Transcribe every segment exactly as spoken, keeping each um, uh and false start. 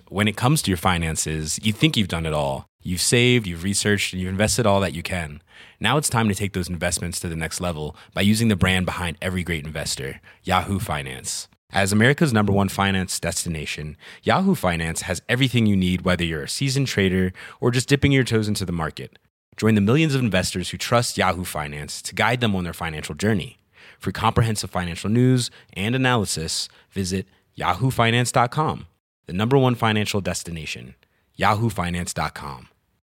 when it comes to your finances, you think you've done it all. You've saved, you've researched, and you've invested all that you can. Now it's time to take those investments to the next level by using the brand behind every great investor, Yahoo Finance. As America's number one finance destination, Yahoo Finance has everything you need, whether you're a seasoned trader or just dipping your toes into the market. Join the millions of investors who trust Yahoo Finance to guide them on their financial journey. For comprehensive financial news and analysis, visit yahoo finance dot com, the number one financial destination, yahoo finance dot com.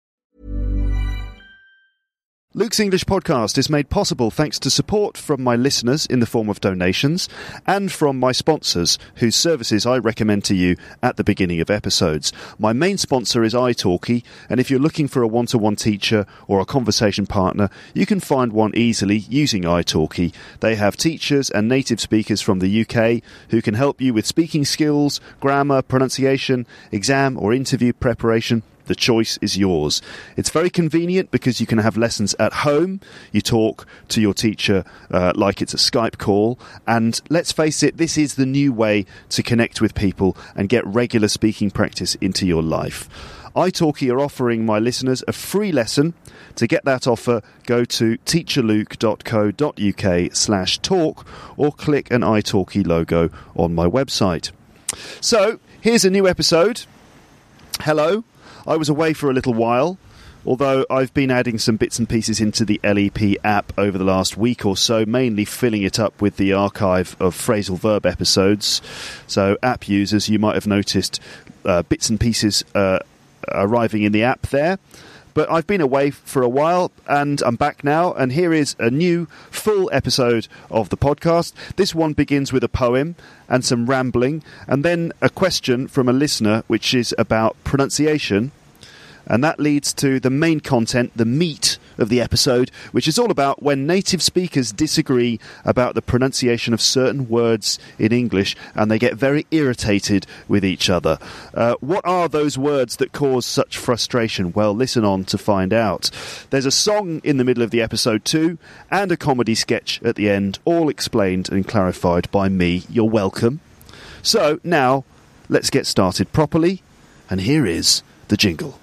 Luke's English Podcast is made possible thanks to support from my listeners in the form of donations and from my sponsors, whose services I recommend to you at the beginning of episodes. My main sponsor is italki, and if you're looking for a one-to-one teacher or a conversation partner, you can find one easily using italki. They have teachers and native speakers from the U K who can help you with speaking skills, grammar, pronunciation, exam or interview preparation. The choice is yours. It's very convenient because you can have lessons at home. You talk to your teacher uh, like it's a Skype call. And let's face it, this is the new way to connect with people and get regular speaking practice into your life. italki are offering my listeners a free lesson. To get that offer, go to teacherluke dot co dot uk slash talk or click an italki logo on my website. So, here's a new episode. Hello. I was away for a little while, although I've been adding some bits and pieces into the L E P app over the last week or so, mainly filling it up with the archive of phrasal verb episodes. So app users, you might have noticed uh, bits and pieces uh, arriving in the app there. But I've been away for a while, and I'm back now, and here is a new full episode of the podcast. This one begins with a poem and some rambling, and then a question from a listener, which is about pronunciation. And that leads to the main content, the meat of the episode, which is all about when native speakers disagree about the pronunciation of certain words in English and they get very irritated with each other. Uh, what are those words that cause such frustration? Well, listen on to find out. There's a song in the middle of the episode too, and a comedy sketch at the end, all explained and clarified by me. You're welcome. So now, let's get started properly, and here is the jingle.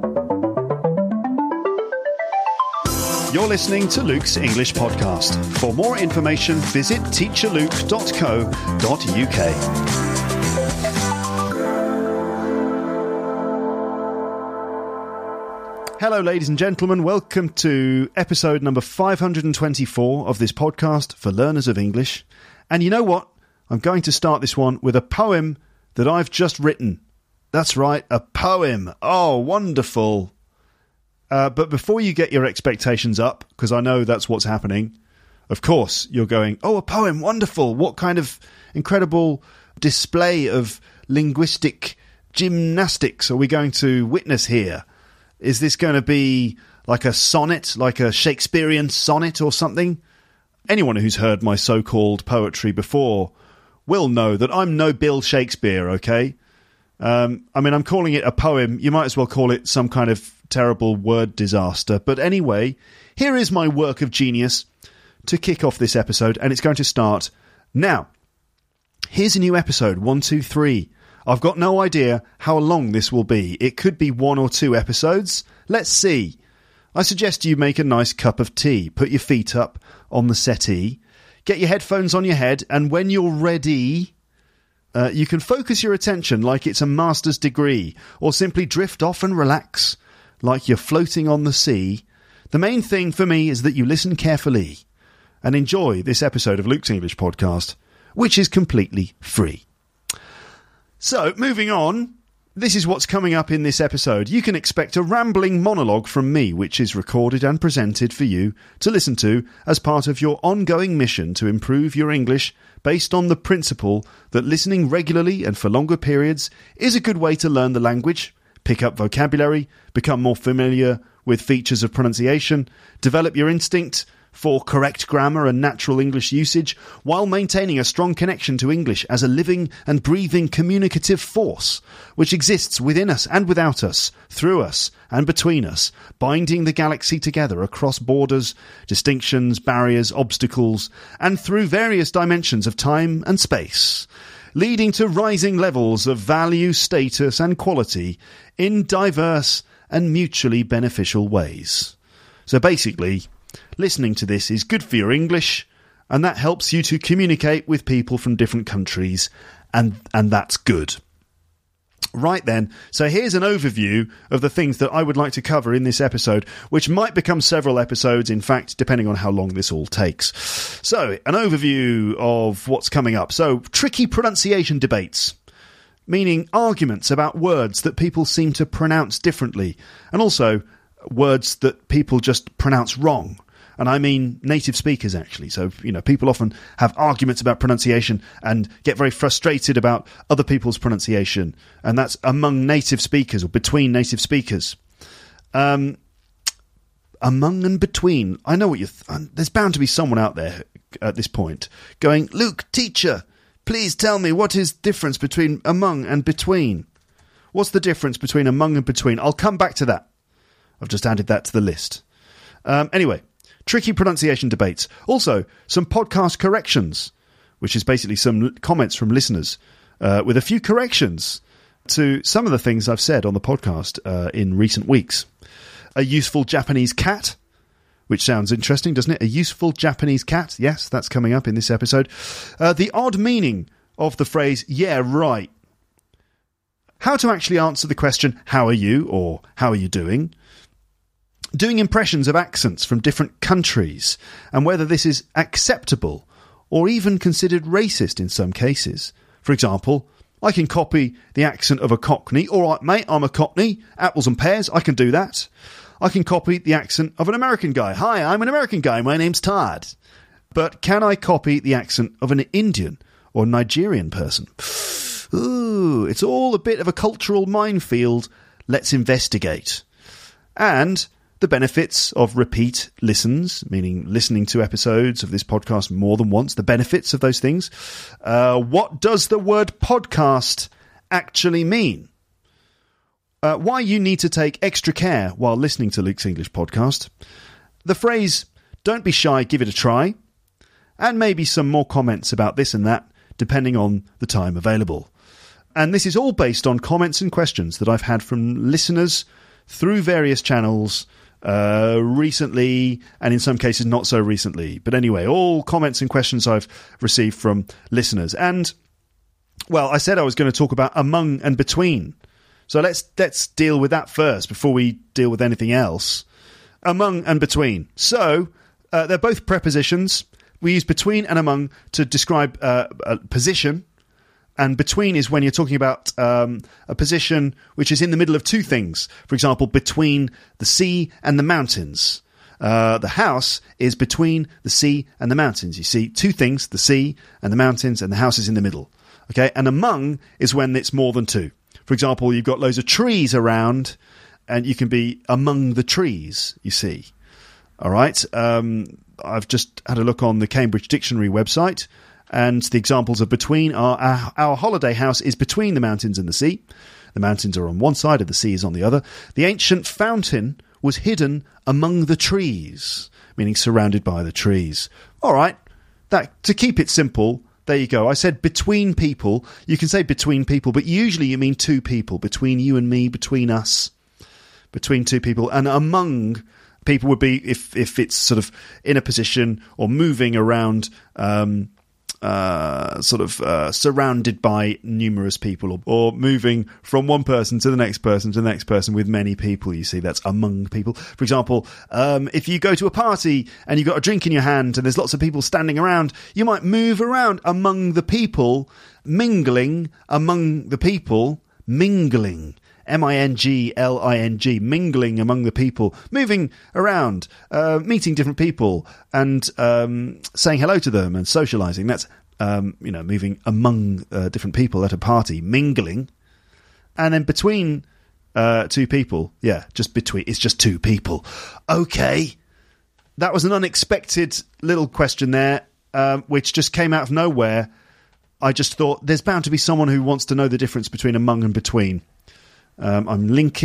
You're listening to Luke's English Podcast. For more information, visit teacherluke dot co dot uk. Hello, ladies and gentlemen. Welcome to episode number five hundred twenty-four of this podcast for learners of English. And you know what? I'm going to start this one with a poem that I've just written. That's right, a poem. Oh, wonderful. Uh, but before you get your expectations up, because I know that's what's happening, of course, you're going, oh, a poem, wonderful. What kind of incredible display of linguistic gymnastics are we going to witness here? Is this going to be like a sonnet, like a Shakespearean sonnet or something? Anyone who's heard my so-called poetry before will know that I'm no Bill Shakespeare, okay? Um, I mean, I'm calling it a poem. You might as well call it some kind of terrible word disaster. But anyway, here is my work of genius to kick off this episode, and it's going to start now. Here's a new episode, one, two, three. I've got no idea how long this will be. It could be one or two episodes. Let's see. I suggest you make a nice cup of tea, put your feet up on the settee, get your headphones on your head, and when you're ready, uh, you can focus your attention like it's a master's degree, or simply drift off and relax like you're floating on the sea. The main thing for me is that you listen carefully and enjoy this episode of Luke's English Podcast, which is completely free. So, moving on, this is what's coming up in this episode. You can expect a rambling monologue from me, which is recorded and presented for you to listen to as part of your ongoing mission to improve your English based on the principle that listening regularly and for longer periods is a good way to learn the language, pick up vocabulary, become more familiar with features of pronunciation, develop your instinct for correct grammar and natural English usage, while maintaining a strong connection to English as a living and breathing communicative force, which exists within us and without us, through us and between us, binding the galaxy together across borders, distinctions, barriers, obstacles, and through various dimensions of time and space. leading to rising levels of value, status and quality in diverse and mutually beneficial ways. So basically, listening to this is good for your English, and that helps you to communicate with people from different countries, and, and that's good. Right then, so here's an overview of the things that I would like to cover in this episode, which might become several episodes, in fact, depending on how long this all takes. So, an overview of what's coming up. So, tricky pronunciation debates, meaning arguments about words that people seem to pronounce differently, and also words that people just pronounce wrong. And I mean native speakers, actually. So, you know, people often have arguments about pronunciation and get very frustrated about other people's pronunciation. And that's among native speakers or between native speakers. Um, among and between. I know what you... Th- there's bound to be someone out there at this point going, Luke, teacher, please tell me what is the difference between among and between. What's the difference between among and between? I'll come back to that. I've just added that to the list. Um, anyway. Tricky pronunciation debates. Also, some podcast corrections, which is basically some comments from listeners uh, with a few corrections to some of the things I've said on the podcast uh, in recent weeks. A useful Japanese cat, which sounds interesting, doesn't it? A useful Japanese cat. Yes, that's coming up in this episode. Uh, the odd meaning of the phrase, yeah, right. How to actually answer the question, how are you, or how are you doing? Doing impressions of accents from different countries and whether this is acceptable or even considered racist in some cases. For example, I can copy the accent of a Cockney. All right, mate, I'm a Cockney. Apples and pears, I can do that. I can copy the accent of an American guy. Hi, I'm an American guy. My name's Todd. But can I copy the accent of an Indian or Nigerian person? Ooh, it's all a bit of a cultural minefield. Let's investigate. And the benefits of repeat listens, meaning listening to episodes of this podcast more than once, the benefits of those things. Uh, what does the word podcast actually mean? Uh, why you need to take extra care while listening to Luke's English podcast. The phrase, don't be shy, give it a try. And maybe some more comments about this and that, depending on the time available. And this is all based on comments and questions that I've had from listeners through various channels Uh, recently, and in some cases not so recently. But anyway, all comments and questions I've received from listeners. And, well, I said I was going to talk about among and between. So let's let's deal with that first before we deal with anything else. Among and between. So, uh, they're both prepositions. We use between and among to describe uh, a position. And between is when you're talking about um, a position which is in the middle of two things. For example, between the sea and the mountains. Uh, the house is between the sea and the mountains. You see two things, the sea and the mountains, and the house is in the middle. Okay, and among is when it's more than two. For example, you've got loads of trees around, and you can be among the trees, you see. All right, um, I've just had a look on the Cambridge Dictionary website. And the examples of between are our, our holiday house is between the mountains and the sea. The mountains are on one side and the sea is on the other. The ancient fountain was hidden among the trees, meaning surrounded by the trees. All right, that to keep it simple, there you go. I said between people. You can say between people, but usually you mean two people. Between you and me, between us, between two people. And among people would be if, if it's sort of in a position or moving around um Uh, sort of uh, surrounded by numerous people, or, or moving from one person to the next person to the next person with many people. You see, that's among people. For example, um, if you go to a party and you've got a drink in your hand and there's lots of people standing around, you might move around among the people, mingling among the people, mingling. M I N G L I N G, mingling among the people, moving around, uh, meeting different people and um, saying hello to them and socialising. That's, um, you know, moving among uh, different people at a party, mingling. And then between uh, two people, yeah, just between, it's just two people. Okay, that was an unexpected little question there, um, which just came out of nowhere. I just thought there's bound to be someone who wants to know the difference between among and between. Um, I'm linking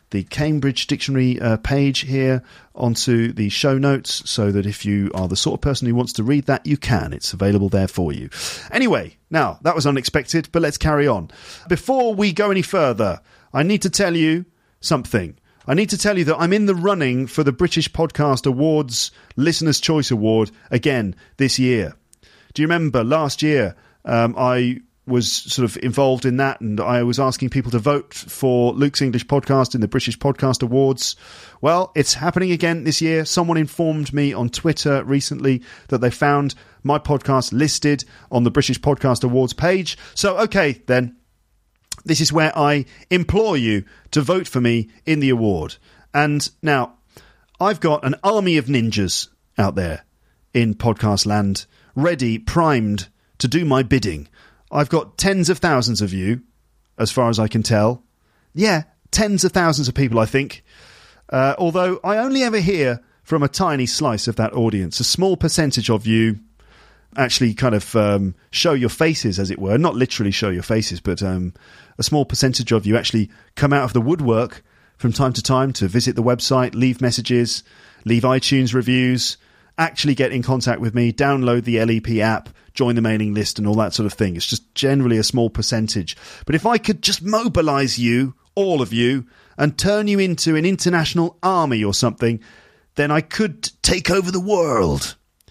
the Cambridge Dictionary uh, page here onto the show notes, so that if you are the sort of person who wants to read that, you can. It's available there for you. Anyway, now, that was unexpected, but let's carry on. Before we go any further, I need to tell you something. I need to tell you that I'm in the running for the British Podcast Awards Listener's Choice Award again this year. Do you remember last year um, I was sort of involved in that, and I was asking people to vote for Luke's English Podcast in the British Podcast Awards? Well, it's happening again this year. Someone informed me on Twitter recently that they found my podcast listed on the British Podcast Awards page. So, okay, then, this is where I implore you to vote for me in the award. And now, I've got an army of ninjas out there in podcast land, ready, primed to do my bidding. I've got tens of thousands of you, as far as I can tell. Yeah, tens of thousands of people, I think. Uh, although I only ever hear from a tiny slice of that audience. A small percentage of you actually kind of um, show your faces, as it were. Not literally show your faces, but um, a small percentage of you actually come out of the woodwork from time to time to visit the website, leave messages, leave iTunes reviews, actually get in contact with me, download the L E P app, join the mailing list and all that sort of thing. It's just generally a small percentage. But if I could just mobilise you, all of you, and turn you into an international army or something, then I could take over the world.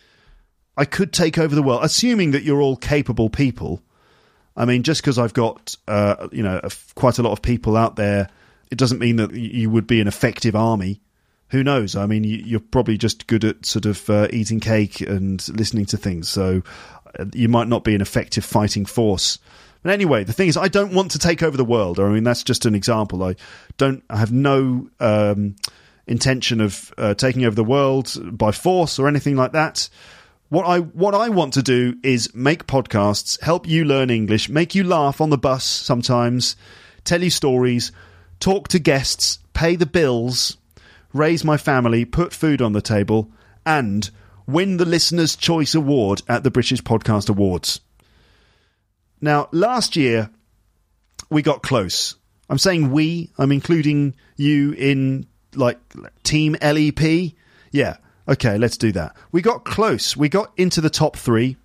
I could take over the world, assuming that you're all capable people. I mean, just because I've got uh, you know, a, quite a lot of people out there, it doesn't mean that you would be an effective army. Who knows? I mean, you're probably just good at sort of uh, eating cake and listening to things, so you might not be an effective fighting force. But anyway, the thing is, I don't want to take over the world. I mean, that's just an example. I don't. I have no um, intention of uh, taking over the world by force or anything like that. What I what I want to do is make podcasts, help you learn English, make you laugh on the bus sometimes, tell you stories, talk to guests, pay the bills, raise my family, put food on the table, and win the Listener's Choice Award at the British Podcast Awards. Now, last year, we got close. I'm saying we, I'm including you in, like, Team L E P. Yeah, okay, let's do that. We got close. We got into the top three.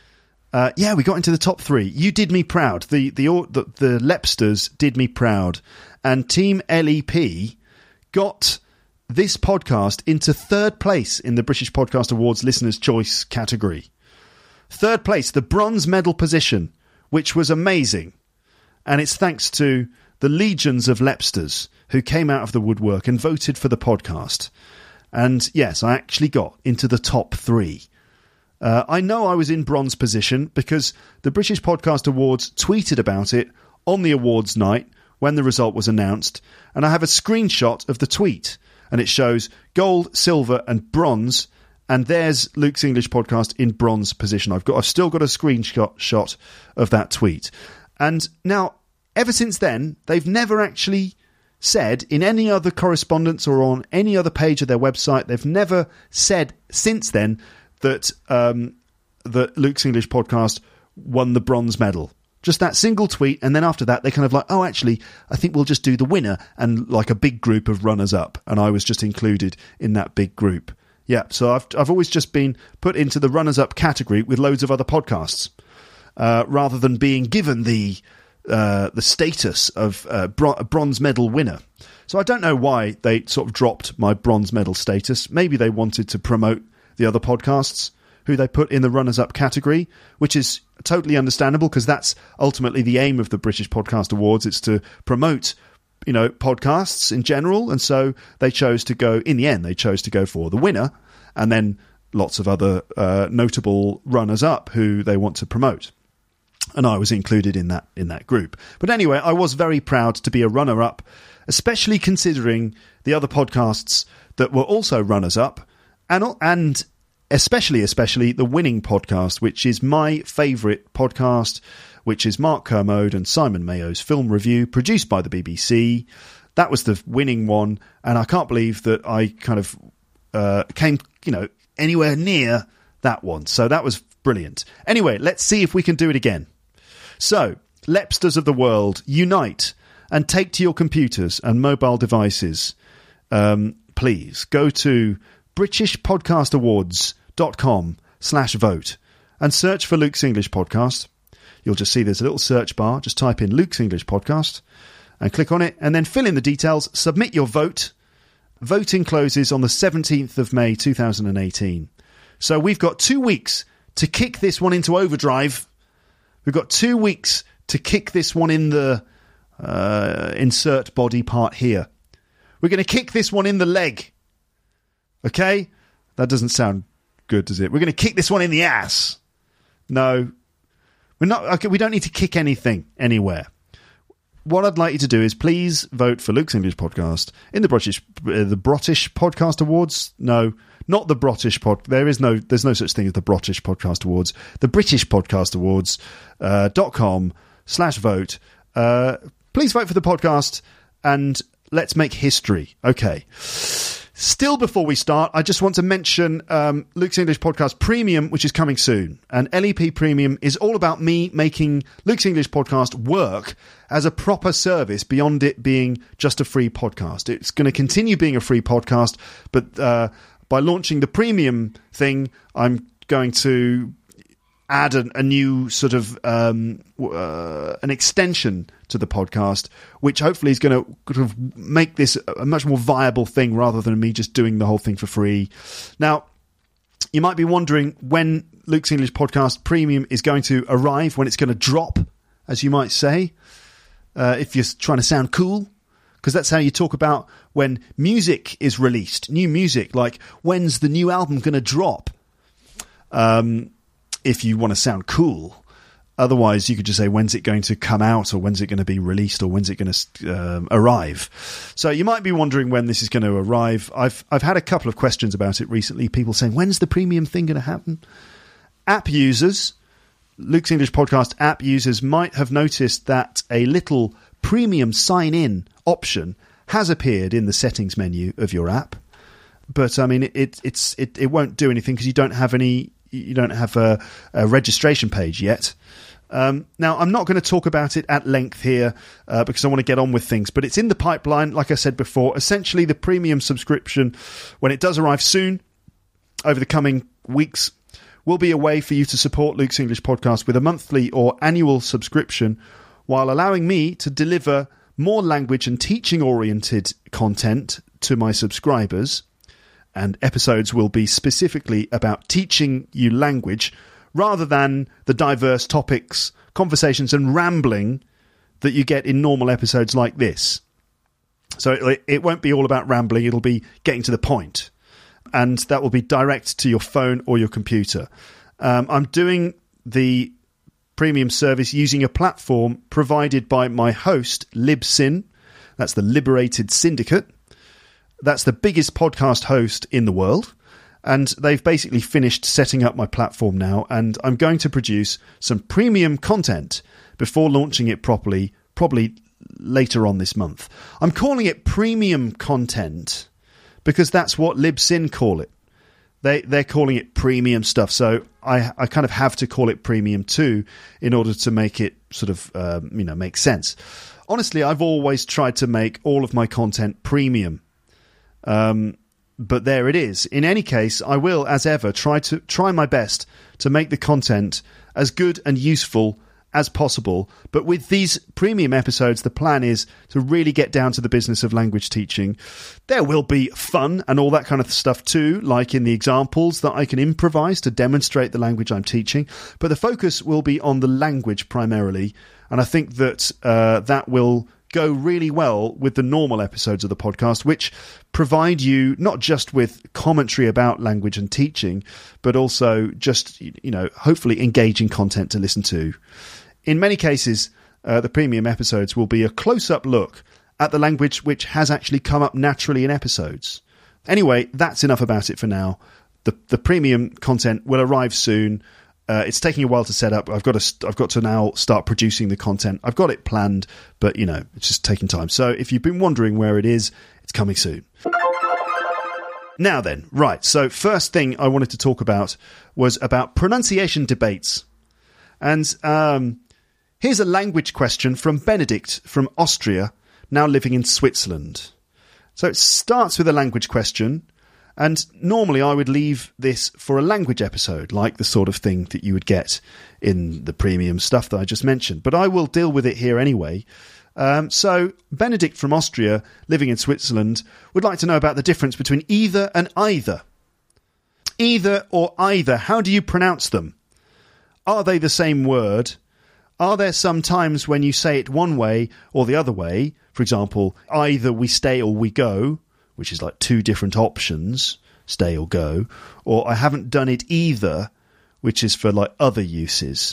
Uh, yeah, we got into the top three. You did me proud. The, the, the, the Lepsters did me proud. And Team L E P got this podcast into third place in the British Podcast Awards Listener's Choice category. Third place, the bronze medal position, which was amazing. And it's thanks to the legions of Lepsters who came out of the woodwork and voted for the podcast. And yes, I actually got into the top three. Uh, I know I was in bronze position because the British Podcast Awards tweeted about it on the awards night when the result was announced. And I have a screenshot of the tweet. And it shows gold, silver and bronze. And there's Luke's English Podcast in bronze position. I've got, I've still got a screenshot shot of that tweet. And now, ever since then, they've never actually said in any other correspondence or on any other page of their website, they've never said since then that um, that Luke's English Podcast won the bronze medal. Just that single tweet, and then after that, they kind of like, oh, actually, I think we'll just do the winner and like a big group of runners-up. And I was just included in that big group. Yeah, so I've I've always just been put into the runners-up category with loads of other podcasts, uh, rather than being given the uh, the status of uh, bro- a bronze medal winner. So I don't know why they sort of dropped my bronze medal status. Maybe they wanted to promote the other podcasts who they put in the runners-up category, which is totally understandable because that's ultimately the aim of the British Podcast Awards. It's to promote, you know, podcasts in general. And so they chose to go, in the end, they chose to go for the winner and then lots of other uh, notable runners-up who they want to promote. And I was included in that in that group. But anyway, I was very proud to be a runner-up, especially considering the other podcasts that were also runners-up and and especially, especially the winning podcast, which is my favourite podcast, which is Mark Kermode and Simon Mayo's film review, produced by the B B C. That was the winning one, and I can't believe that I kind of uh, came, you know, anywhere near that one. So that was brilliant. Anyway, let's see if we can do it again. So, Lepsters of the world, unite and take to your computers and mobile devices, um, please go to british podcast awards dot com slash vote and search for Luke's English Podcast. You'll just see there's a little search bar. Just type in Luke's English Podcast and click on it, and then fill in the details. Submit your vote. Voting closes on the seventeenth of May two thousand eighteen. So we've got two weeks to kick this one into overdrive. We've got two weeks to kick this one in the uh, insert body part here. We're going to kick this one in the leg. Okay? That doesn't sound good, does it? We're going to kick this one in the ass. No. We're not. Okay, we don't need to kick anything anywhere. What I'd like you to do is please vote for Luke's English Podcast in the British uh, the British Podcast Awards. No, not the British pod. There is no. There's no such thing as the British Podcast Awards. The British Podcast Awards uh, dot com slash vote. Uh, please vote for the podcast and let's make history. Okay. Still, before we start, I just want to mention um, Luke's English Podcast Premium, which is coming soon. And L E P Premium is all about me making Luke's English Podcast work as a proper service beyond it being just a free podcast. It's going to continue being a free podcast, but uh, by launching the Premium thing, I'm going to add a, a new sort of um, uh, an extension to the podcast, which hopefully is going to sort of make this a much more viable thing rather than me just doing the whole thing for free. Now, you might be wondering when Luke's English Podcast Premium is going to arrive, when it's going to drop, as you might say, uh, if you're trying to sound cool, because that's how you talk about when music is released, new music, like when's the new album going to drop? Um... If you want to sound cool. Otherwise, you could just say, when's it going to come out, or when's it going to be released, or when's it going to um, arrive? So you might be wondering when this is going to arrive. I've I've had a couple of questions about it recently. People saying, when's the premium thing going to happen? App users, Luke's English Podcast app users might have noticed that a little premium sign-in option has appeared in the settings menu of your app. But, I mean, it, it, it's, it, it won't do anything because you don't have any... You don't have a, a registration page yet. Um, now, I'm not going to talk about it at length here uh, because I want to get on with things, but it's in the pipeline, like I said before. Essentially, the premium subscription, when it does arrive soon, over the coming weeks, will be a way for you to support Luke's English Podcast with a monthly or annual subscription while allowing me to deliver more language and teaching-oriented content to my subscribers. And episodes will be specifically about teaching you language rather than the diverse topics, conversations and rambling that you get in normal episodes like this. So it, it won't be all about rambling, it'll be getting to the point. And that will be direct to your phone or your computer. Um, I'm doing the premium service using a platform provided by my host, Libsyn. That's the Liberated Syndicate. That's the biggest podcast host in the world, and they've basically finished setting up my platform now, and I'm going to produce some premium content before launching it properly, probably later on this month. I'm calling it premium content because that's what Libsyn call it. They, they're calling it premium stuff, so I, I kind of have to call it premium too in order to make it sort of, um, you know, make sense. Honestly, I've always tried to make all of my content premium. Um, but there it is. In any case, I will, as ever, try to try my best to make the content as good and useful as possible. But with these premium episodes, the plan is to really get down to the business of language teaching. There will be fun and all that kind of stuff too, like in the examples that I can improvise to demonstrate the language I'm teaching. But the focus will be on the language primarily. And I think that uh, that will go really well with the normal episodes of the podcast, which provide you not just with commentary about language and teaching, but also just, you know, hopefully engaging content to listen to. In many cases, uh, the premium episodes will be a close-up look at the language which has actually come up naturally in episodes. Anyway, that's enough about it for now. The the premium content will arrive soon. Uh, it's taking a while to set up. I've got to. I've got to now start producing the content. I've got it planned, but you know, it's just taking time. So if you've been wondering where it is, it's coming soon. Now then, right. So first thing I wanted to talk about was about pronunciation debates, and um, here's a language question from Benedict from Austria, now living in Switzerland. So it starts with a language question, and normally I would leave this for a language episode, like the sort of thing that you would get in the premium stuff that I just mentioned. But I will deal with it here anyway. Um, so Benedict from Austria, living in Switzerland, would like to know about the difference between either and either. Either or either, how do you pronounce them? Are they the same word? Are there some times when you say it one way or the other way? For example, either we stay or we go, which is like two different options, stay or go. Or I haven't done it either, which is for like other uses.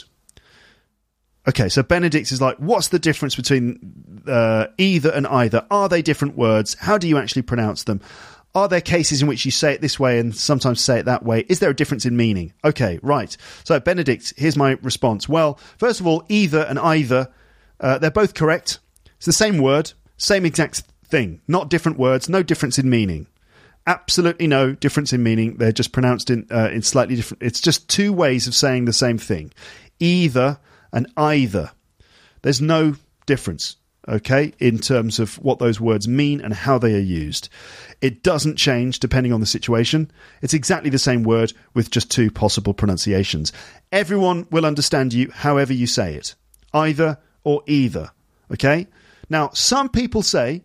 Okay, so Benedict is like, what's the difference between uh, either and either? Are they different words? How do you actually pronounce them? Are there cases in which you say it this way and sometimes say it that way? Is there a difference in meaning? Okay, right. So, Benedict, here's my response. Well, first of all, either and either, uh, they're both correct. It's the same word, same exact thing. Not different words, no difference in meaning. Absolutely no difference in meaning. They're just pronounced in, uh, in slightly different... It's just two ways of saying the same thing. Either and either. There's no difference, okay, in terms of what those words mean and how they are used. It doesn't change depending on the situation. It's exactly the same word with just two possible pronunciations. Everyone will understand you however you say it. Either or either. Okay? Now, some people say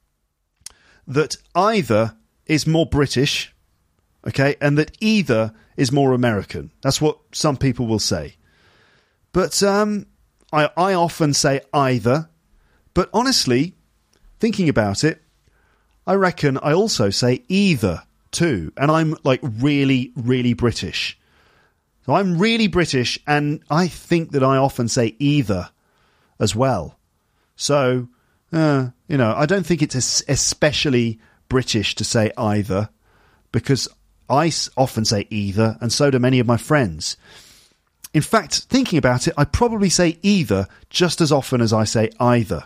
that either is more British, okay, and that either is more American. That's what some people will say. But um, I, I often say either. But honestly, thinking about it, I reckon I also say either too. And I'm like really, really British. So I'm really British, and I think that I often say either as well. So, uh, you know, I don't think it's especially British to say either, because I often say either, and so do many of my friends. In fact, thinking about it, I probably say either just as often as I say either.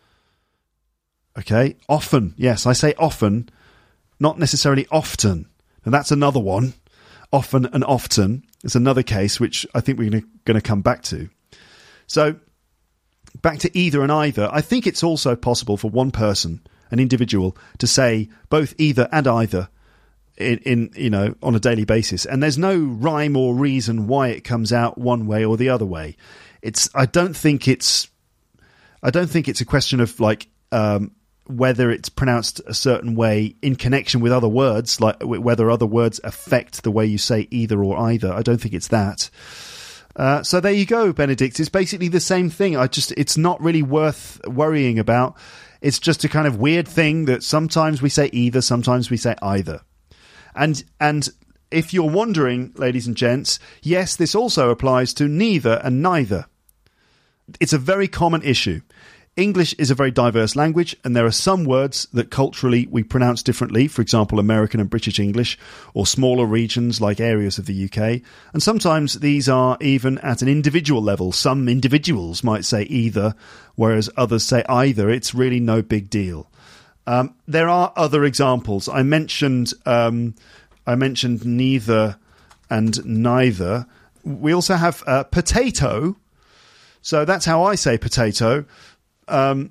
Okay, often. Yes, I say often, not necessarily often. And that's another one. Often and often is another case, which I think we're going to come back to. So, back to either and either. I think it's also possible for one person, an individual, to say both either and either in, in you know, on a daily basis. And there's no rhyme or reason why it comes out one way or the other way. It's. I don't think it's. I don't think it's a question of like. Um, whether it's pronounced a certain way in connection with other words, like whether other words affect the way you say either or either. I don't think it's that. Uh, so there you go, Benedict. It's basically the same thing. I just, it's not really worth worrying about. It's just a kind of weird thing that sometimes we say either, sometimes we say either. And, and if you're wondering, ladies and gents, yes, this also applies to neither and neither. It's a very common issue. English is a very diverse language, and there are some words that culturally we pronounce differently, for example, American and British English, or smaller regions like areas of the U K. And sometimes these are even at an individual level. Some individuals might say either, whereas others say either. It's really no big deal. Um, there are other examples. I mentioned, um, I mentioned neither and neither. We also have uh, potato. So that's how I say potato. Um,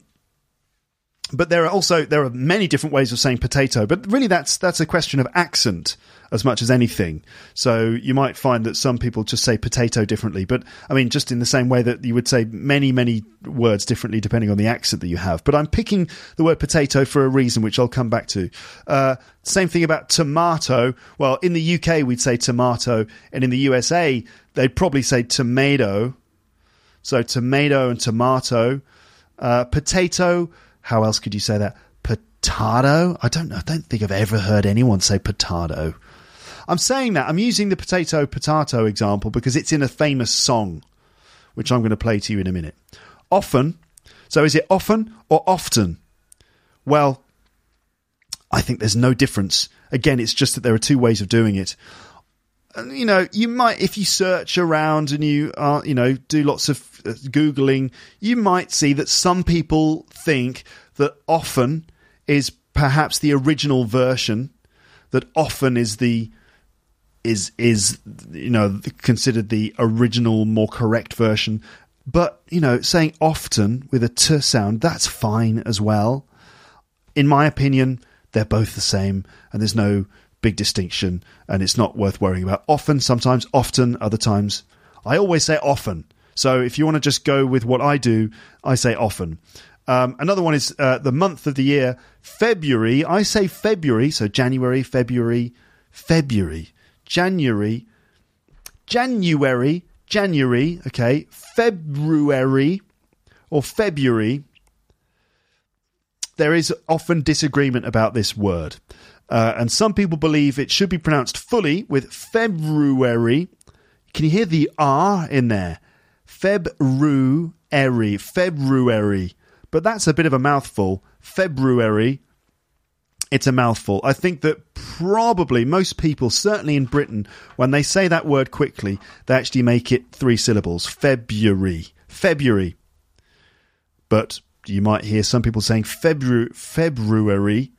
but there are also there are many different ways of saying potato. But really, that's that's a question of accent as much as anything. So you might find that some people just say potato differently. But I mean, just in the same way that you would say many, many words differently depending on the accent that you have. But I'm picking the word potato for a reason, which I'll come back to. Uh, same thing about tomato. Well, in the U K, we'd say tomato. And in the U S A, they'd probably say tomato. So tomato and tomato. Uh, potato, how else could you say that? Potato? I don't know. I don't think I've ever heard anyone say potato. I'm saying that. I'm using the potato potato example because it's in a famous song, which I'm going to play to you in a minute. Often. So is it often or often? Well, I think there's no difference. Again, it's just that there are two ways of doing it. You know, you might, if you search around and you are, you know, do lots of Googling, you might see that some people think that often is perhaps the original version, that often is the, is, is, you know, considered the original, more correct version. But, you know, saying often with a t sound, that's fine as well. In my opinion, they're both the same, and there's no big distinction, and it's not worth worrying about. Often, sometimes, often, other times. I always say often. So if you want to just go with what I do, I say often. Um, another one is uh, the month of the year, February. I say February, so January, February, February, January, January, January, okay, February or February. There is often disagreement about this word. Uh, and some people believe it should be pronounced fully with February. Can you hear the R in there? February, February. But that's a bit of a mouthful. February, it's a mouthful. I think that probably most people, certainly in Britain, when they say that word quickly, they actually make it three syllables. February, February. But you might hear some people saying February, February.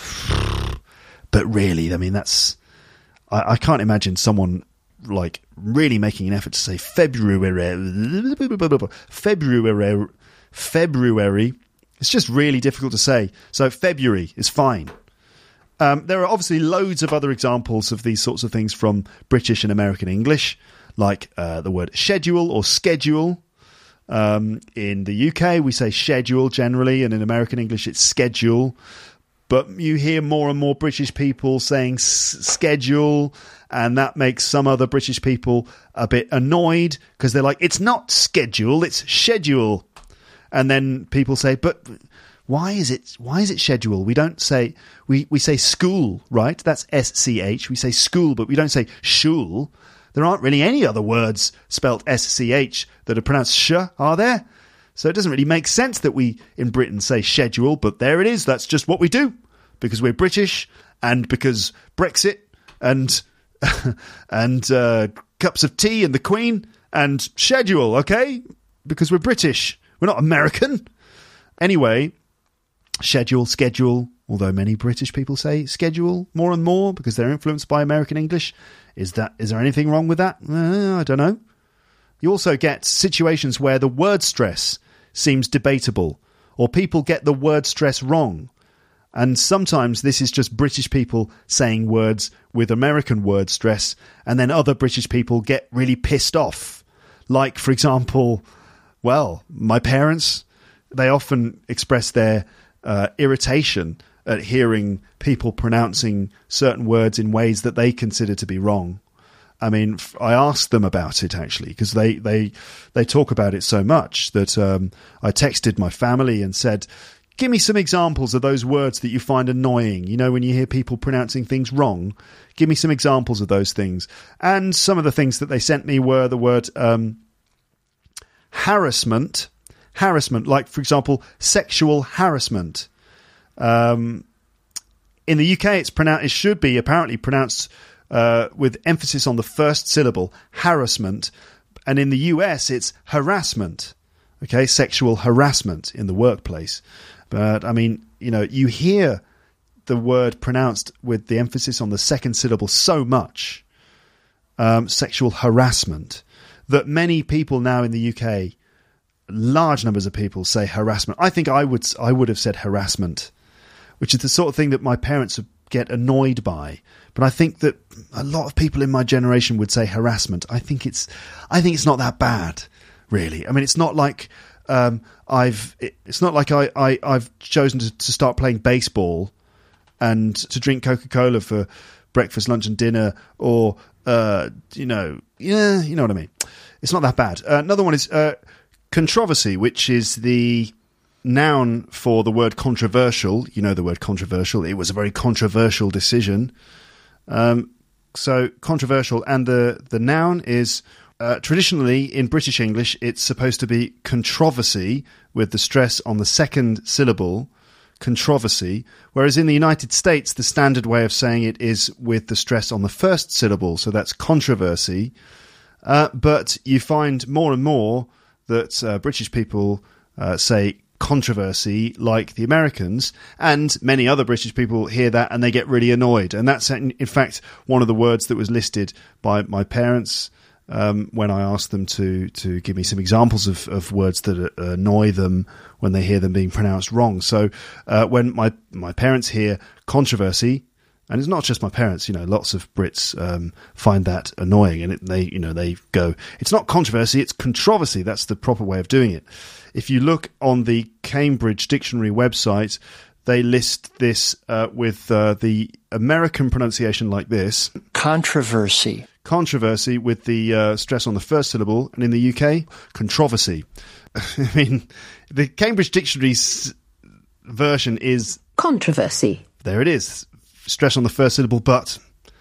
But really, I mean, that's... I, I can't imagine someone, like, really making an effort to say February. February. February. It's just really difficult to say. So February is fine. Um, there are obviously loads of other examples of these sorts of things from British and American English, like uh, the word schedule or schedule. Um, in the U K, we say schedule generally, and in American English, it's schedule. But you hear more and more British people saying s- schedule, and that makes some other British people a bit annoyed because they're like, it's not schedule, it's schedule. And then people say, but why is it why is it schedule? We don't say, we, we say school, right? That's S C H. We say school, but we don't say shul. There aren't really any other words spelt S C H that are pronounced sh, are there? So it doesn't really make sense that we in Britain say schedule, but there it is. That's just what we do because we're British and because Brexit and and uh, cups of tea and the Queen and schedule, okay? Because we're British. We're not American. Anyway, schedule, schedule, although many British people say schedule more and more because they're influenced by American English. Is that is there anything wrong with that? Uh, I don't know. You also get situations where the word stress seems debatable or people get the word stress wrong. And sometimes this is just British people saying words with American word stress, and then other British people get really pissed off. Like, for example... Well, my parents, they often express their uh, irritation at hearing people pronouncing certain words in ways that they consider to be wrong. I mean, I asked them about it, actually, because they, they, they talk about it so much that um, I texted my family and said, give me some examples of those words that you find annoying. You know, when you hear people pronouncing things wrong, give me some examples of those things. And some of the things that they sent me were the word... Um, Harassment, harassment, like, for example, sexual harassment. Um, in the U K, it's pronounced, it should be apparently pronounced uh, with emphasis on the first syllable, harassment. And in the U S, it's harassment, okay, sexual harassment in the workplace. But, I mean, you know, you hear the word pronounced with the emphasis on the second syllable so much, um, sexual harassment, that many people now in the U K, large numbers of people say harassment. I think I would I would have said harassment, which is the sort of thing that my parents get annoyed by. But I think that a lot of people in my generation would say harassment. I think it's I think it's not that bad, really. I mean, it's not like um, I've it, it's not like I, I I've chosen to, to start playing baseball and to drink Coca-Cola for breakfast, lunch, and dinner, or uh, you know, yeah, you know what I mean. It's not that bad. Uh, another one is uh, controversy, which is the noun for the word controversial. You know the word controversial. It was a very controversial decision. Um, so controversial, and the, the noun is uh, traditionally in British English, it's supposed to be controversy with the stress on the second syllable, controversy, whereas in the United States, the standard way of saying it is with the stress on the first syllable, so that's controversy. Uh, but you find more and more that uh, British people uh, say controversy like the Americans, and many other British people hear that and they get really annoyed. And that's, in fact, one of the words that was listed by my parents um, when I ask them to to give me some examples of, of words that annoy them when they hear them being pronounced wrong. So uh, when my, my parents hear controversy, and it's not just my parents, you know, lots of Brits um, find that annoying, and it, they, you know, they go, it's not controversy, it's controversy. That's the proper way of doing it. If you look on the Cambridge Dictionary website, they list this uh, with uh, the American pronunciation like this. Controversy. Controversy with the uh, stress on the first syllable, and in the U K, controversy. I mean, the Cambridge Dictionary's version is... Controversy. There it is. Stress on the first syllable, but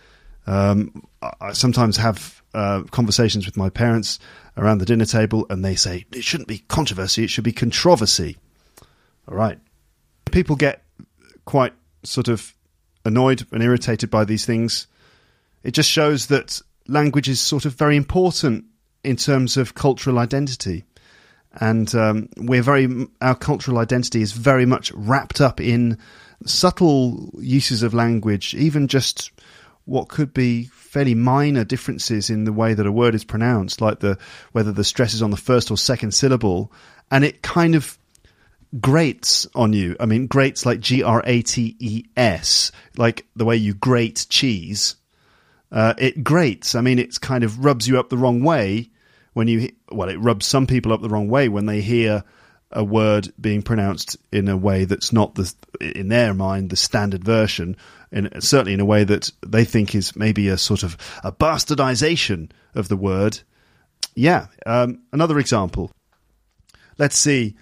um, I sometimes have uh, conversations with my parents around the dinner table, and they say, it shouldn't be controversy, it should be controversy. All right. People get quite sort of annoyed and irritated by these things. It just shows that language is sort of very important in terms of cultural identity. And um, we're very, our cultural identity is very much wrapped up in subtle uses of language, even just what could be fairly minor differences in the way that a word is pronounced, like the whether the stress is on the first or second syllable, and it kind of grates on you. I mean, grates like G R A T E S, like the way you grate cheese. Uh, it grates. I mean, it's kind of rubs you up the wrong way when you, well, it rubs some people up the wrong way when they hear a word being pronounced in a way that's not, the, in their mind, the standard version, and certainly in a way that they think is maybe a sort of a bastardization of the word. Yeah, um, another example. Let's see.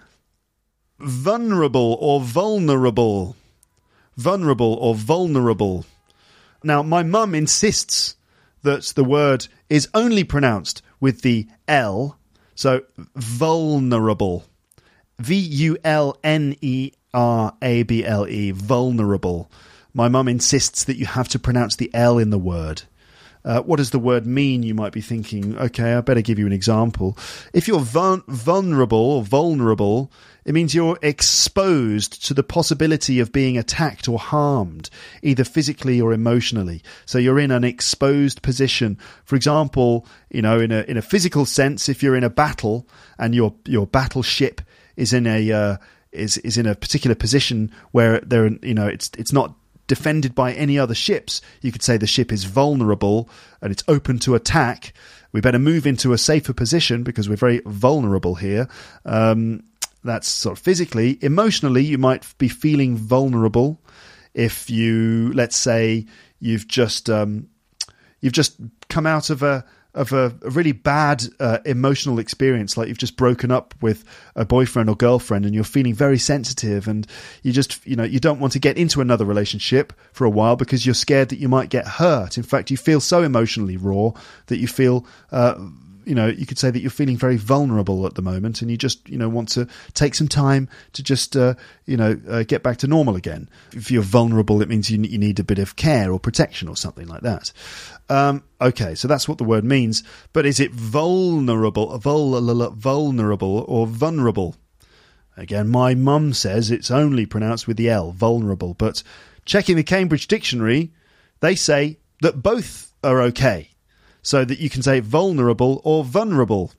Vulnerable or vulnerable. Vulnerable or vulnerable. Now, my mum insists that the word is only pronounced with the L, so vulnerable. V U L N E R A B L E, vulnerable. My mum insists that you have to pronounce the L in the word. Uh, what does the word mean, you might be thinking? Okay, I better give you an example. If you're vul- vulnerable or vulnerable, it means you're exposed to the possibility of being attacked or harmed, either physically or emotionally. So you're in an exposed position. For example, you know, in a in a physical sense, if you're in a battle and your your battleship is in a uh, is is in a particular position where there, you know, it's it's not defended by any other ships, you could say the ship is vulnerable and it's open to attack. We better move into a safer position because we're very vulnerable here. Um, that's sort of physically. Emotionally, you might be feeling vulnerable if you, let's say, you've just um, you've just come out of a of a, a really bad uh, emotional experience, like you've just broken up with a boyfriend or girlfriend and you're feeling very sensitive, and you just, you know, you don't want to get into another relationship for a while because you're scared that you might get hurt. In fact, you feel so emotionally raw that you feel, uh, you know, you could say that you're feeling very vulnerable at the moment, and you just, you know, want to take some time to just, uh, you know, uh, get back to normal again. If you're vulnerable, it means you, you need a bit of care or protection or something like that. Um, okay, so that's what the word means. But is it vulnerable, vul- vulnerable or vulnerable? Again, my mum says it's only pronounced with the L, vulnerable. But checking the Cambridge Dictionary, they say that both are okay. So that you can say vulnerable or vulnerable.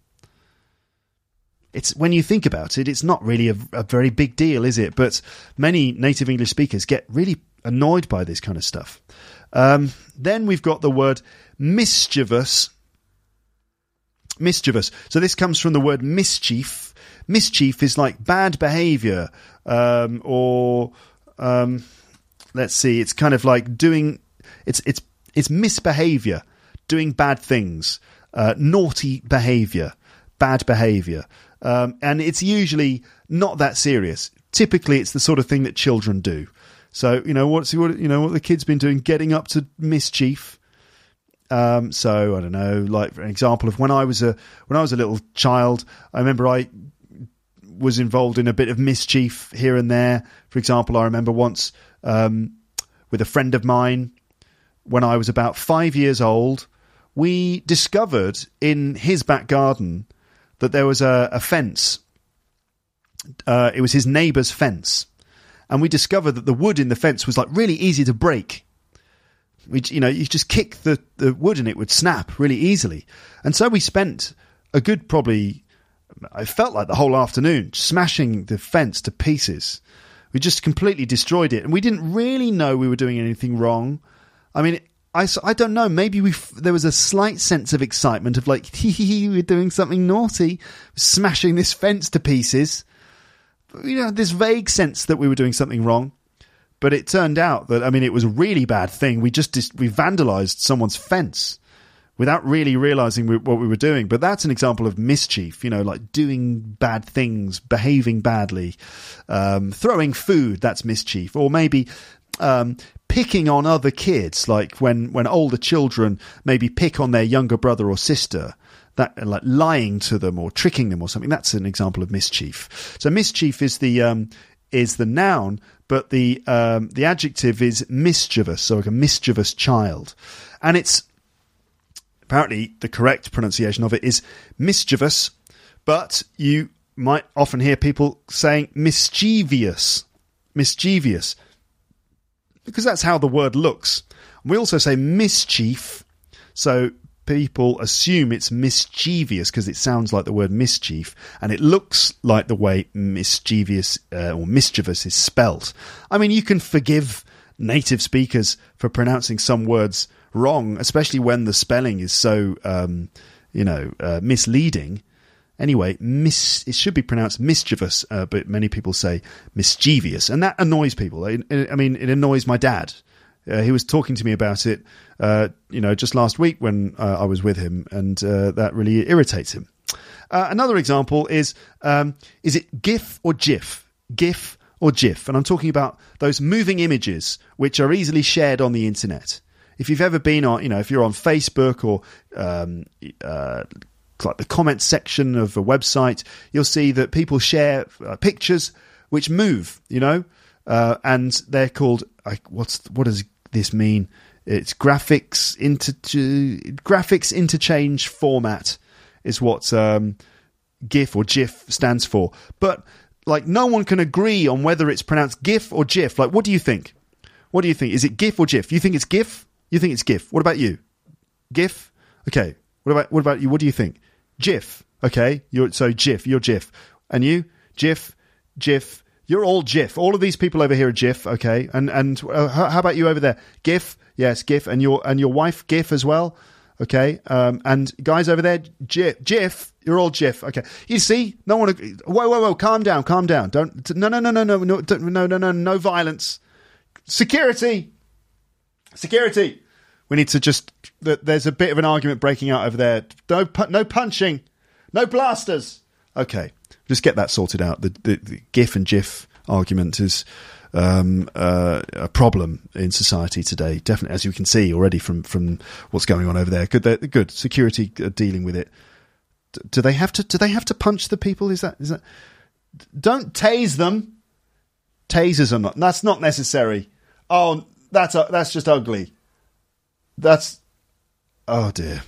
It's, when you think about it, it's not really a, a very big deal, is it? But many native English speakers get really annoyed by this kind of stuff. Um, then we've got the word mischievous. Mischievous. So this comes from the word mischief. Mischief is like bad behaviour, um, or um, let's see, it's kind of like doing, it's it's it's misbehaviour. Doing bad things, uh, naughty behaviour, bad behaviour. Um, and it's usually not that serious. Typically, it's the sort of thing that children do. So, you know, what's what you know what the kid's been doing, getting up to mischief. Um, so, I don't know, like for an example of when I was a when I was a little child, I remember I was involved in a bit of mischief here and there. For example, I remember once um, with a friend of mine, when I was about five years old, we discovered in his back garden that there was a, a fence. Uh, it was his neighbour's fence. And we discovered that the wood in the fence was like really easy to break. We, you know, you just kick the, the wood and it would snap really easily. And so we spent a good probably, I felt like the whole afternoon, smashing the fence to pieces. We just completely destroyed it. And we didn't really know we were doing anything wrong. I mean, I, I don't know, maybe we there was a slight sense of excitement of like, hee hee hee, we're doing something naughty, smashing this fence to pieces. You know, this vague sense that we were doing something wrong. But it turned out that, I mean, it was a really bad thing. We just, dis- we vandalized someone's fence without really realizing we, what we were doing. But that's an example of mischief, you know, like doing bad things, behaving badly, um, throwing food, that's mischief. Or maybe um, picking on other kids, like when, when older children maybe pick on their younger brother or sister, that like lying to them or tricking them or something. That's an example of mischief. So mischief is the um, is the noun, but the um, the adjective is mischievous, so like a mischievous child. And it's apparently the correct pronunciation of it is mischievous, but you might often hear people saying mischievous, mischievous, because that's how the word looks. We also say mischief, so people assume it's mischievous because it sounds like the word mischief, and it looks like the way mischievous uh, or mischievous is spelt. I mean, you can forgive native speakers for pronouncing some words wrong, especially when the spelling is so, um, you know, uh, misleading. Anyway, mis- it should be pronounced mischievous, uh, but many people say mischievous, and that annoys people. I, I mean, it annoys my dad. Uh, he was talking to me about it, uh, you know, just last week when uh, I was with him, and uh, that really irritates him. Uh, another example is, um, is it GIF or GIF? GIF or GIF? And I'm talking about those moving images which are easily shared on the internet. If you've ever been on, you know, if you're on Facebook or um, uh, like the comment section of a website, you'll see that people share uh, pictures which move, you know, uh, and they're called, like, what's what does this mean? It's graphics inter graphics interchange format is what um, GIF or GIF stands for. But like, no one can agree on whether it's pronounced GIF or GIF. Like, what do you think? What do you think? Is it GIF or GIF? You think it's GIF? You think it's GIF? What about you? GIF? Okay. What about what about you? What do you think? GIF. Okay. You're so GIF. You're GIF, and you GIF, GIF. You're all GIF. All of these people over here are GIF. Okay. And and uh, how about you over there? GIF. Yes, GIF. And your and your wife GIF as well. Okay. Um. And guys over there, GIF. GIF. You're all GIF. Okay. You see, no one. Whoa, whoa, whoa! Calm down. Calm down. Don't. No, no, no, no, no, no, no, no, no, no violence. Security. Security. We need to just... There's a bit of an argument breaking out over there. No, no punching. No blasters. Okay. Just get that sorted out. The, the, the GIF and GIF argument is um, uh, a problem in society today. Definitely, as you can see already from, from what's going on over there. Good. They're good. Security are dealing with it. Do they have to? Do they have to punch the people? Is that? Is that? Don't tase them. Tasers are not. That's not necessary. Oh, that's uh, that's just ugly. That's, oh dear.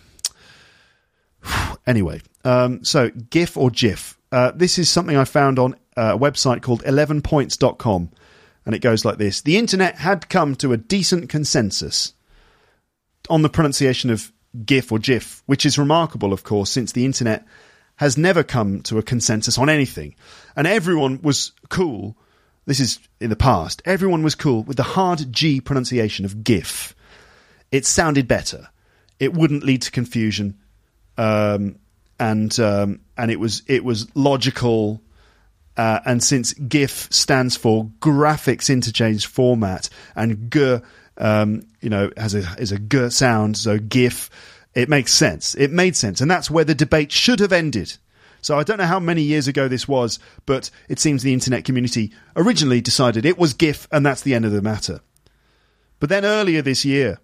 Anyway, um, so GIF or GIF. Uh, this is something I found on a website called eleven points dot com, and it goes like this. The internet had come to a decent consensus on the pronunciation of GIF or GIF, which is remarkable, of course, since the internet has never come to a consensus on anything. And everyone was cool. This is in the past. Everyone was cool with the hard G pronunciation of GIF. It sounded better. It wouldn't lead to confusion, um, and um, and it was it was logical. Uh, and since GIF stands for graphics interchange format, and G, um, you know, has a is a G sound, so GIF, it makes sense. It made sense, and that's where the debate should have ended. So I don't know how many years ago this was, but it seems the internet community originally decided it was GIF, and that's the end of the matter. But then earlier this year,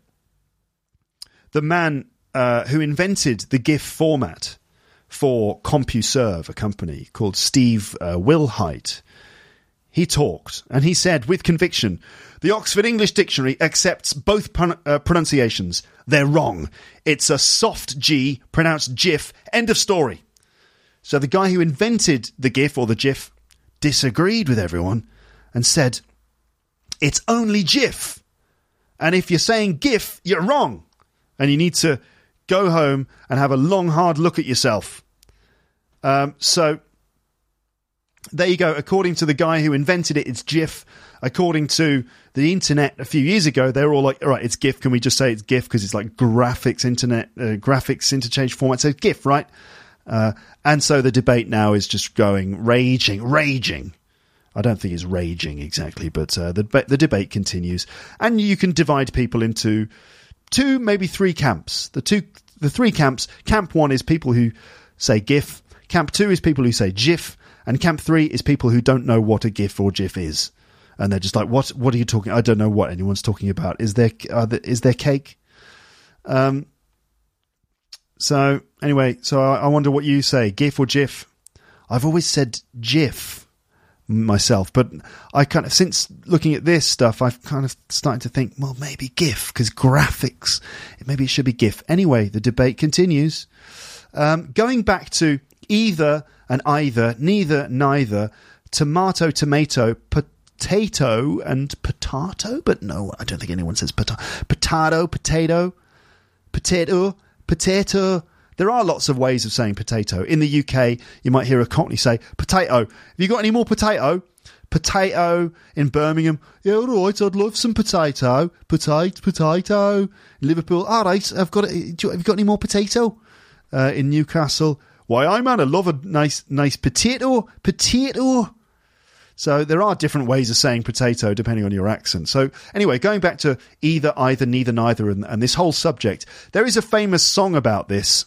the man uh, who invented the GIF format for CompuServe, a company called Steve uh, Wilhite, he talked and he said with conviction, the Oxford English Dictionary accepts both pron- uh, pronunciations. They're wrong. It's a soft G pronounced GIF. End of story. So the guy who invented the GIF or the GIF disagreed with everyone and said, it's only GIF. And if you're saying GIF, you're wrong. And you need to go home and have a long, hard look at yourself. Um, so there you go. According to the guy who invented it, it's GIF. According to the internet a few years ago, they were all like, all right, it's GIF. Can we just say it's GIF because it's like graphics internet, uh, graphics interchange format. So it's GIF, right? Uh, and so the debate now is just going raging, raging. I don't think it's raging exactly, but uh, the the debate continues, and you can divide people into two, maybe three camps. The two, the three camps. Camp one is people who say GIF. Camp two is people who say GIF, and camp three is people who don't know what a GIF or GIF is, and they're just like, "What? What are you talking? I don't know what anyone's talking about. Is there uh, is there cake?" Um. So anyway, so I, I wonder what you say, GIF or GIF. I've always said GIF myself, but I kind of, since looking at this stuff, I've kind of started to think, well, maybe GIF, because graphics, maybe it should be GIF. Anyway, the debate continues. Um, going back to either and either, neither, neither, tomato, tomato, potato, and potato, but no, I don't think anyone says potato. Potato, potato, potato, potato. There are lots of ways of saying potato. In the U K, you might hear a Cockney say, potato. Have you got any more potato? Potato. In Birmingham, yeah, all right, I'd love some potato. Potato, potato. In Liverpool, all right, I've got it. Have you got any more potato? Uh, in Newcastle, why, I man, I love a nice, nice potato. Potato. So there are different ways of saying potato depending on your accent. So anyway, going back to either, either, neither, neither, and, and this whole subject, there is a famous song about this,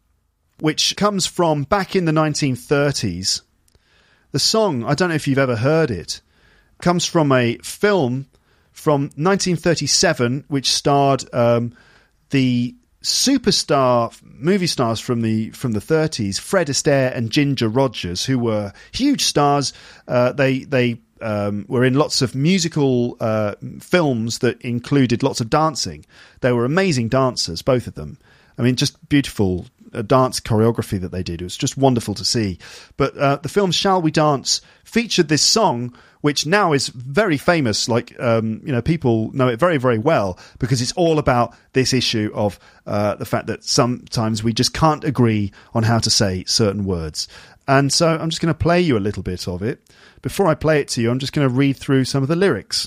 which comes from back in the nineteen thirties. The song, I don't know if you've ever heard it, comes from a film from nineteen thirty-seven, which starred um, the superstar movie stars from the from the thirties, Fred Astaire and Ginger Rogers, who were huge stars. Uh, they they um, were in lots of musical uh, films that included lots of dancing. They were amazing dancers, both of them. I mean, just beautiful uh, dance choreography that they did. It was just wonderful to see. But uh, the film Shall We Dance featured this song, which now is very famous. Like, um, you know, people know it very, very well because it's all about this issue of uh, the fact that sometimes we just can't agree on how to say certain words. And so I'm just going to play you a little bit of it. Before I play it to you, I'm just going to read through some of the lyrics.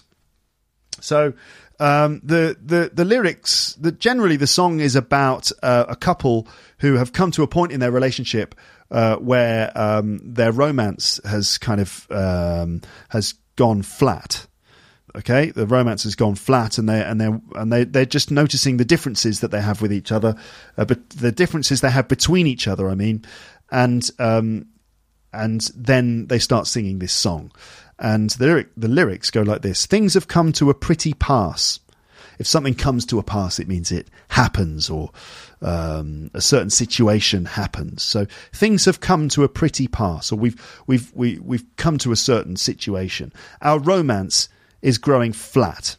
So um, the, the, the lyrics, the, generally the song is about uh, a couple who have come to a point in their relationship Uh, where um, their romance has kind of um, has gone flat. Okay, the romance has gone flat, and they and they and they they're just noticing the differences that they have with each other, uh, but the differences they have between each other. I mean, and um, and then they start singing this song, and the lyric, the lyrics go like this: "Things have come to a pretty pass." If something comes to a pass, it means it happens, or um, a certain situation happens. So things have come to a pretty pass, or we've we've we, we've come to a certain situation. Our romance is growing flat.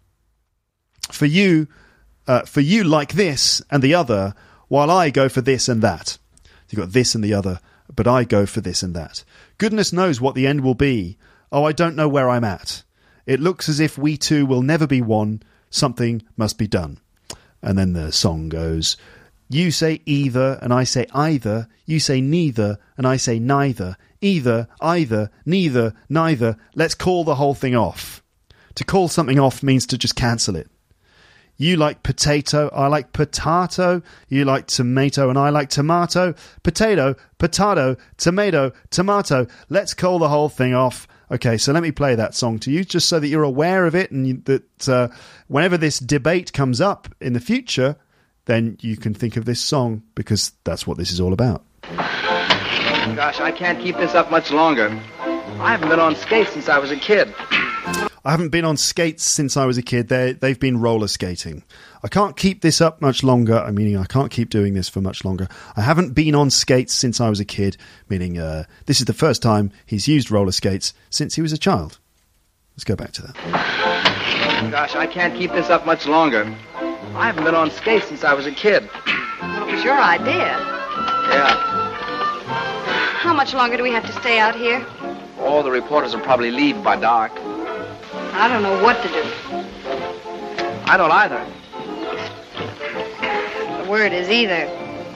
For you, uh, for you like this and the other, while I go for this and that. You've got this and the other, but I go for this and that. Goodness knows what the end will be. Oh, I don't know where I'm at. It looks as if we two will never be one. Something must be done. And then the song goes, you say either and I say either, you say neither and I say neither, either, either, neither, neither, let's call the whole thing off. To call something off means to just cancel it. You like potato, I like potato, you like tomato and I like tomato, potato, potato, tomato, tomato, let's call the whole thing off. Okay, so let me play that song to you just so that you're aware of it, and you, that uh, whenever this debate comes up in the future, then you can think of this song, because that's what this is all about. Gosh, I can't keep this up much longer. I haven't been on skates since I was a kid. I haven't been on skates since I was a kid. They, they've been roller skating. I can't keep this up much longer, meaning I can't keep doing this for much longer. I haven't been on skates since I was a kid, meaning uh, this is the first time he's used roller skates since he was a child. Let's go back to that. Gosh, I can't keep this up much longer. I haven't been on skates since I was a kid. Well, it was your idea. Yeah. How much longer do we have to stay out here? All the reporters will probably leave by dark. I don't know what to do. I don't either. The word is either.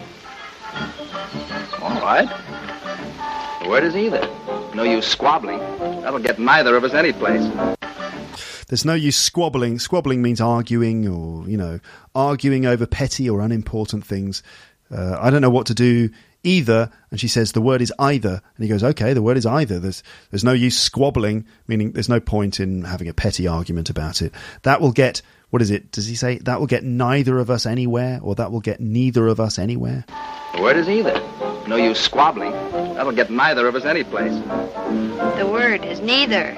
All right. The word is either. No use squabbling. That'll get neither of us any place. There's no use squabbling. Squabbling means arguing or, you know, arguing over petty or unimportant things. Uh, I don't know what to do either. And she says the word is either. And he goes, okay, the word is either. There's there's no use squabbling, meaning there's no point in having a petty argument about it. That will get, what is it? Does he say that will get neither of us anywhere, or that will get neither of us anywhere? The word is either. No use squabbling. That'll get neither of us any place. The word is neither.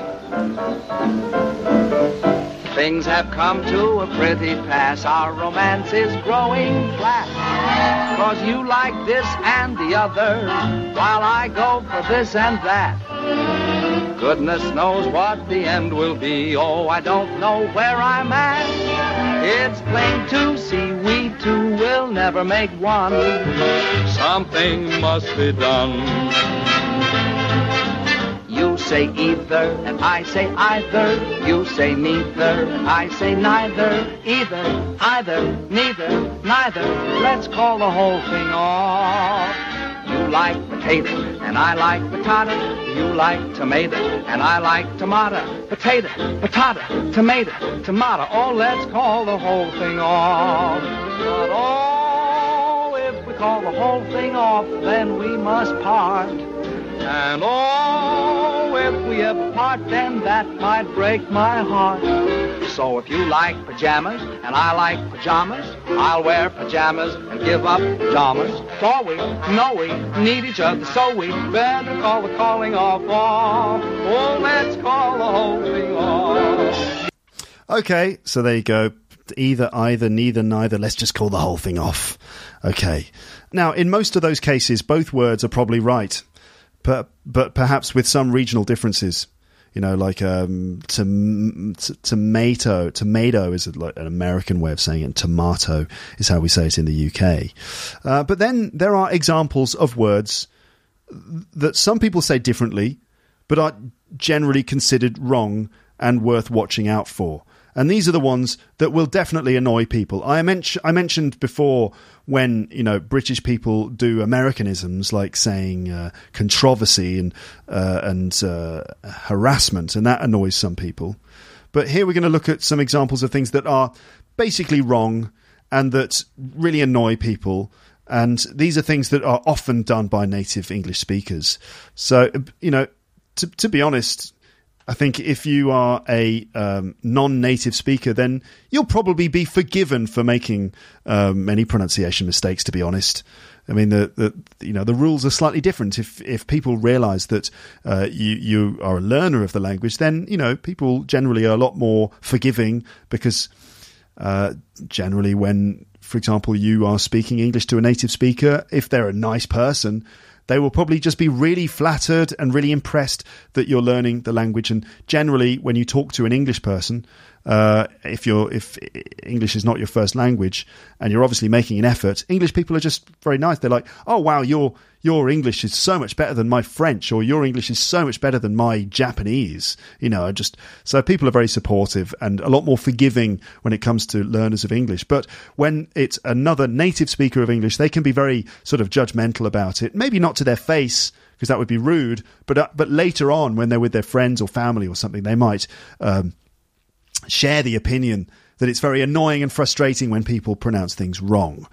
Things have come to a pretty pass. Our romance is growing flat. 'Cause you like this and the other, while I go for this and that. Goodness knows what the end will be. Oh, I don't know where I'm at. It's plain to see we two will never make one. Something must be done. You say either, and I say either. You say neither, and I say neither. Either, either, neither, neither. Let's call the whole thing off. You like potato, and I like potato. You like tomato, and I like tomato. Potato, potato, tomato, tomato. Oh, let's call the whole thing off. But oh, if we call the whole thing off, then we must part. And oh, if we ever part, then that might break my heart. So if you like pajamas and I like pajamas, I'll wear pajamas and give up pajamas. For we know we need each other, so we better call the calling off off. Oh, let's call the whole thing off. Okay, so there you go. Either, either, neither, neither. Let's just call the whole thing off. Okay. Now, in most of those cases, both words are probably right. But, but perhaps with some regional differences, you know, like um, tom- t- tomato. Tomato is like an American way of saying it. And tomato is how we say it in the U K. Uh, but then there are examples of words that some people say differently, but are generally considered wrong and worth watching out for. And these are the ones that will definitely annoy people. I, men- I mentioned before when, you know, British people do Americanisms like saying uh, controversy and uh, and uh, harassment, and that annoys some people. But here we're going to look at some examples of things that are basically wrong and that really annoy people. And these are things that are often done by native English speakers. So, you know, to, to be honest, I think if you are a um, non-native speaker, then you'll probably be forgiven for making um, any pronunciation mistakes, to be honest. I mean, the, the you know the rules are slightly different. If if people realise that uh, you you are a learner of the language, then you know people generally are a lot more forgiving because uh, generally when, for example, you are speaking English to a native speaker, if they're a nice person, they will probably just be really flattered and really impressed that you're learning the language. And generally, when you talk to an English person, uh, if you're if English is not your first language and you're obviously making an effort, English people are just very nice. They're like, "Oh wow, your your English is so much better than my French," or "Your English is so much better than my Japanese." You know, just so people are very supportive and a lot more forgiving when it comes to learners of English. But when it's another native speaker of English, they can be very sort of judgmental about it. Maybe not to their face, because that would be rude, but uh, but later on when they're with their friends or family or something, they might um, share the opinion that it's very annoying and frustrating when people pronounce things wrong.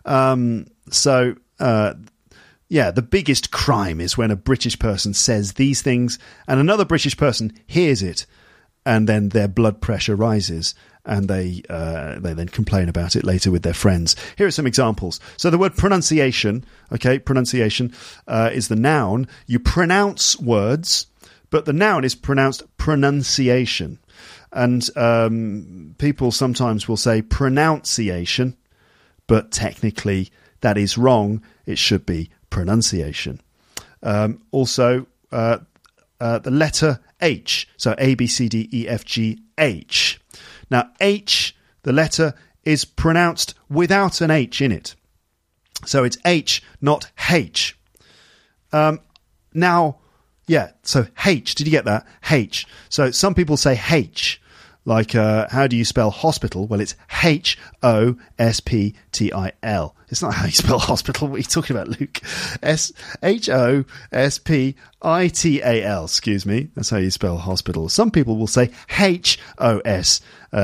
Um, so, uh, yeah, the biggest crime is when a British person says these things and another British person hears it, and then their blood pressure rises and they uh, they then complain about it later with their friends. Here are some examples. So the word pronunciation, okay, pronunciation uh, is the noun. You pronounce words, but the noun is pronounced pronunciation. And um, people sometimes will say pronunciation, but technically that is wrong. It should be pronunciation. Um, also, uh, uh, the letter H, so A, B, C, D, E, F, G, H. Now, H, the letter, is pronounced without an H in it. So it's H, not H. Um, now, yeah, so H, did you get that? H. So some people say H. Like, uh, how do you spell hospital? Well, it's H O S P T I L. It's not how you spell hospital. What are you talking about, Luke? S H O S P I T A L. Excuse me. That's how you spell hospital. Some people will say H O S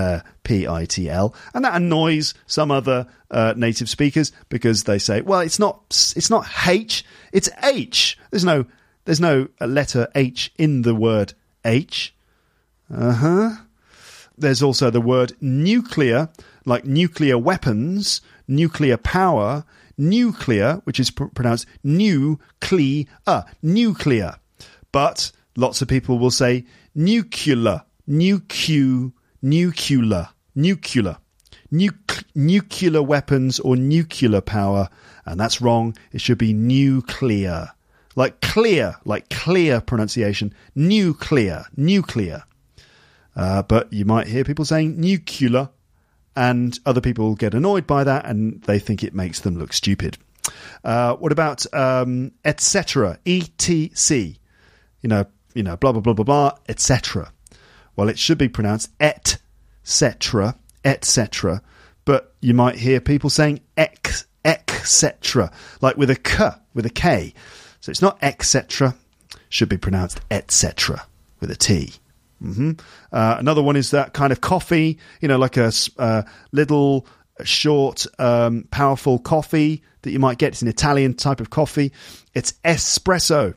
P I T L, and that annoys some other uh, native speakers because they say, well, it's not it's not H, it's H. There's no there's no letter H in the word H. Uh-huh. There's also the word nuclear, like nuclear weapons, nuclear power, nuclear, which is pr- pronounced nuclear, nuclear. But lots of people will say nuclear, nucu, nuclear, nuclear, Nuc- nuclear weapons or nuclear power. And that's wrong. It should be nuclear. Like clear, like clear pronunciation. Nuclear, nuclear. Uh, but you might hear people saying nuclear, and other people get annoyed by that, and they think it makes them look stupid. Uh, what about um, et cetera? E T C. You know, you know, blah blah blah blah blah, et cetera. Well, it should be pronounced et cetera, et cetera. But you might hear people saying ex, et cetera, like with a k, with a k. So it's not et cetera. Should be pronounced et cetera with a t. Mm-hmm. Uh, another one is that kind of coffee, you know, like a uh, little, short, um, powerful coffee that you might get. It's an Italian type of coffee. It's espresso.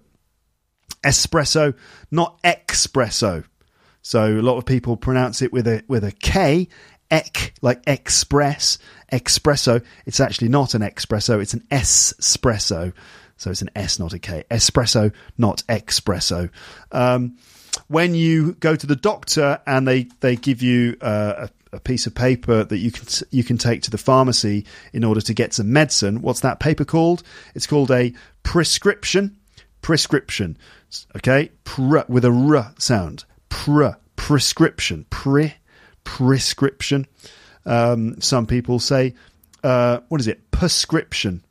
Espresso, not espresso. So a lot of people pronounce it with a with a K, ek, like express, espresso. It's actually not an espresso. It's an espresso. So it's an S, not a K. Espresso, not espresso. Um, when you go to the doctor and they, they give you uh, a, a piece of paper that you can you can take to the pharmacy in order to get some medicine, what's that paper called? It's called a prescription. Prescription. Okay? Pr, with a R sound. Pr, prescription. Pre, prescription. Um, some people say, uh, what is it? Prescription.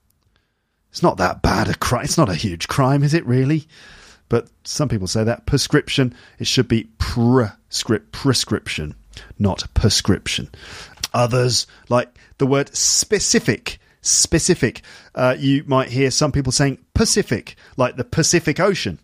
It's not that bad a crime. It's not a huge crime, is it really? But some people say that. Prescription, it should be prescript, prescription, not prescription. Others, like the word specific, specific. Uh, you might hear some people saying Pacific, like the Pacific Ocean.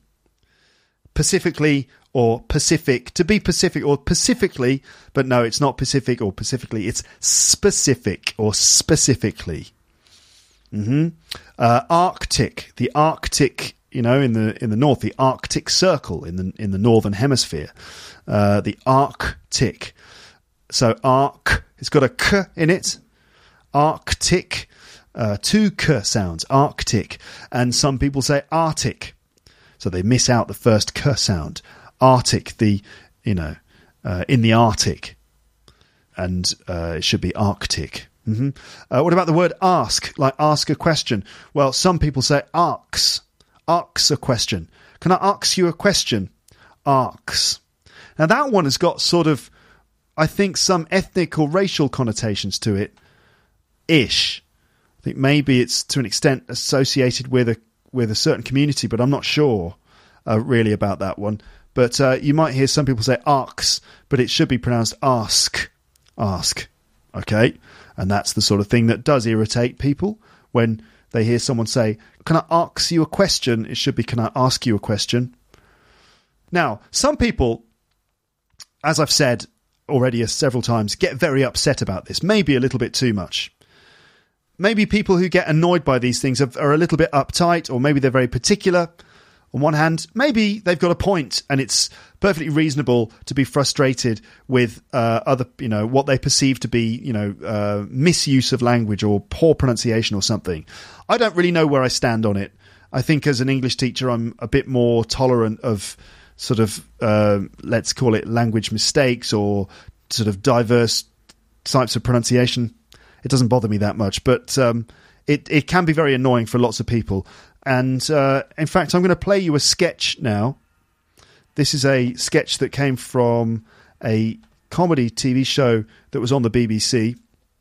Pacifically or Pacific, to be Pacific or Pacifically, but no, it's not Pacific or Pacifically, it's specific or specifically. Mm-hmm. Uh, Arctic, the Arctic, you know, in the in the north, the Arctic Circle in the in the northern hemisphere, uh, the Arctic. So arc, it's got a k in it. Arctic, uh, two k sounds. Arctic, and some people say Arctic, so they miss out the first k sound. Arctic, the you know, uh, in the Arctic, and uh, it should be Arctic. Mm-hmm. Uh, what about the word ask, like ask a question? Well, some people say asks, asks a question. Can I ask you a question? Asks. Now that one has got sort of, I think, some ethnic or racial connotations to it, ish. I think maybe it's to an extent associated with a with a certain community, but I'm not sure uh, really about that one. But uh, you might hear some people say asks, but it should be pronounced ask, ask. Okay. And that's the sort of thing that does irritate people when they hear someone say, can I ask you a question? It should be, can I ask you a question? Now, some people, as I've said already several times, get very upset about this, maybe a little bit too much. Maybe people who get annoyed by these things are, are a little bit uptight, or maybe they're very particular. On one hand, maybe they've got a point, and it's perfectly reasonable to be frustrated with uh, other, you know, what they perceive to be, you know, uh, misuse of language or poor pronunciation or something. I don't really know where I stand on it. I think as an English teacher, I'm a bit more tolerant of sort of, uh, let's call it language mistakes or sort of diverse types of pronunciation. It doesn't bother me that much, but um, it, it can be very annoying for lots of people. And uh, in fact, I'm going to play you a sketch now. This is a sketch that came from a comedy T V show that was on the B B C.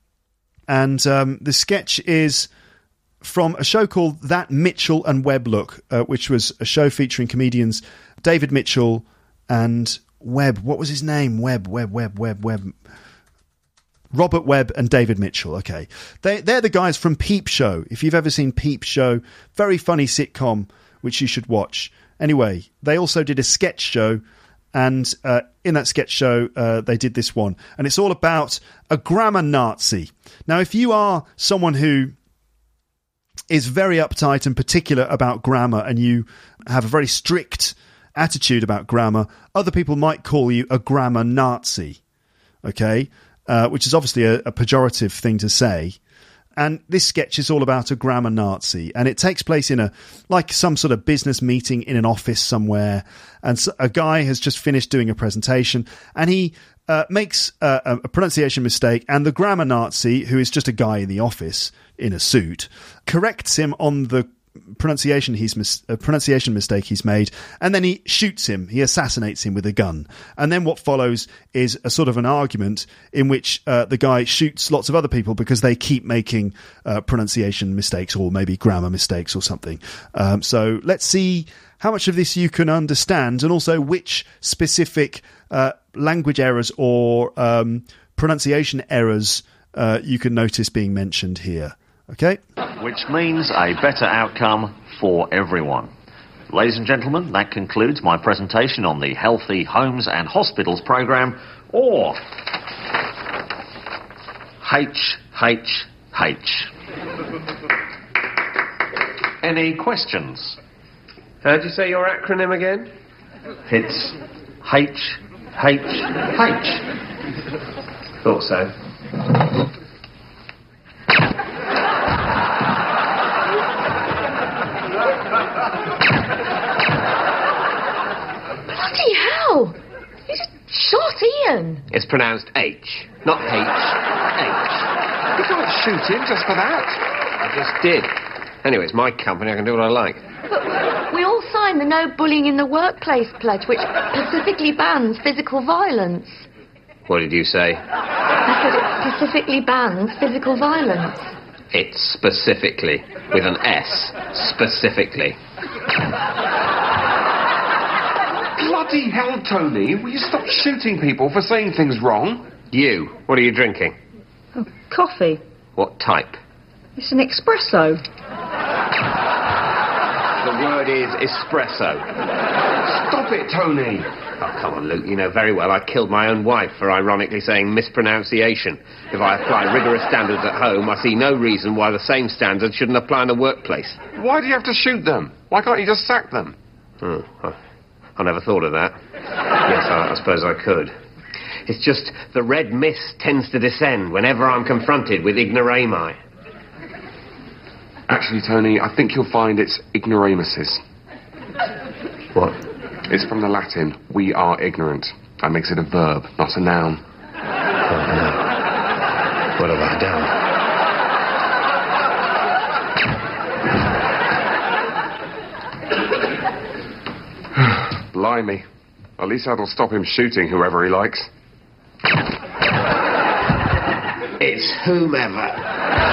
And um, the sketch is from a show called That Mitchell and Webb Look, uh, which was a show featuring comedians David Mitchell and Webb. What was his name? Webb, Webb, Webb, Webb, Webb. Robert Webb and David Mitchell. Okay. They, they're the guys from Peep Show. If you've ever seen Peep Show, very funny sitcom, which you should watch. Anyway, they also did a sketch show, and uh, in that sketch show, uh, they did this one. And it's all about a grammar Nazi. Now, if you are someone who is very uptight and particular about grammar, and you have a very strict attitude about grammar, other people might call you a grammar Nazi, okay? Uh, which is obviously a, a pejorative thing to say. And this sketch is all about a grammar Nazi, and it takes place in a like some sort of business meeting in an office somewhere. And so a guy has just finished doing a presentation, and he uh, makes a, a pronunciation mistake. And the grammar Nazi, who is just a guy in the office in a suit, corrects him on the pronunciation he's mis- a pronunciation mistake he's made, and then he shoots him. He assassinates him with a gun. And then what follows is a sort of an argument in which uh, the guy shoots lots of other people because they keep making uh, pronunciation mistakes, or maybe grammar mistakes or something. Um, so let's see how much of this you can understand, and also which specific uh, language errors or um, pronunciation errors uh, you can notice being mentioned here. Okay? Which means a better outcome for everyone. Ladies and gentlemen, that concludes my presentation on the Healthy Homes and Hospitals programme, or H H H. Any questions? How'd you say your acronym again? It's H H H. Thought so. Bloody hell! You just shot Ian. It's pronounced H, not H. H. You can't shoot him just for that. I just did. Anyway, it's my company. I can do what I like. But we all signed the No Bullying in the Workplace pledge, which specifically bans physical violence. What did you say? I said it specifically bans physical violence. It's specifically, with an S, specifically. Bloody hell, Tony, will you stop shooting people for saying things wrong? You, what are you drinking? Oh, coffee. What type? It's an espresso. The word is espresso. Stop it, Tony. Oh, come on, Luke, you know very well I killed my own wife for ironically saying mispronunciation. If I apply rigorous standards at home, I see no reason why the same standards shouldn't apply in the workplace. Why do you have to shoot them? Why can't you just sack them? Oh, I, I never thought of that. Yes, I, I suppose I could. It's just the red mist tends to descend whenever I'm confronted with ignoramus. Actually, Tony, I think you'll find it's ignoramuses. What? It's from the Latin, we are ignorant. That makes it a verb, not a noun. Oh, no. What have I done? Blimey. At least that'll stop him shooting whoever he likes. It's whomever.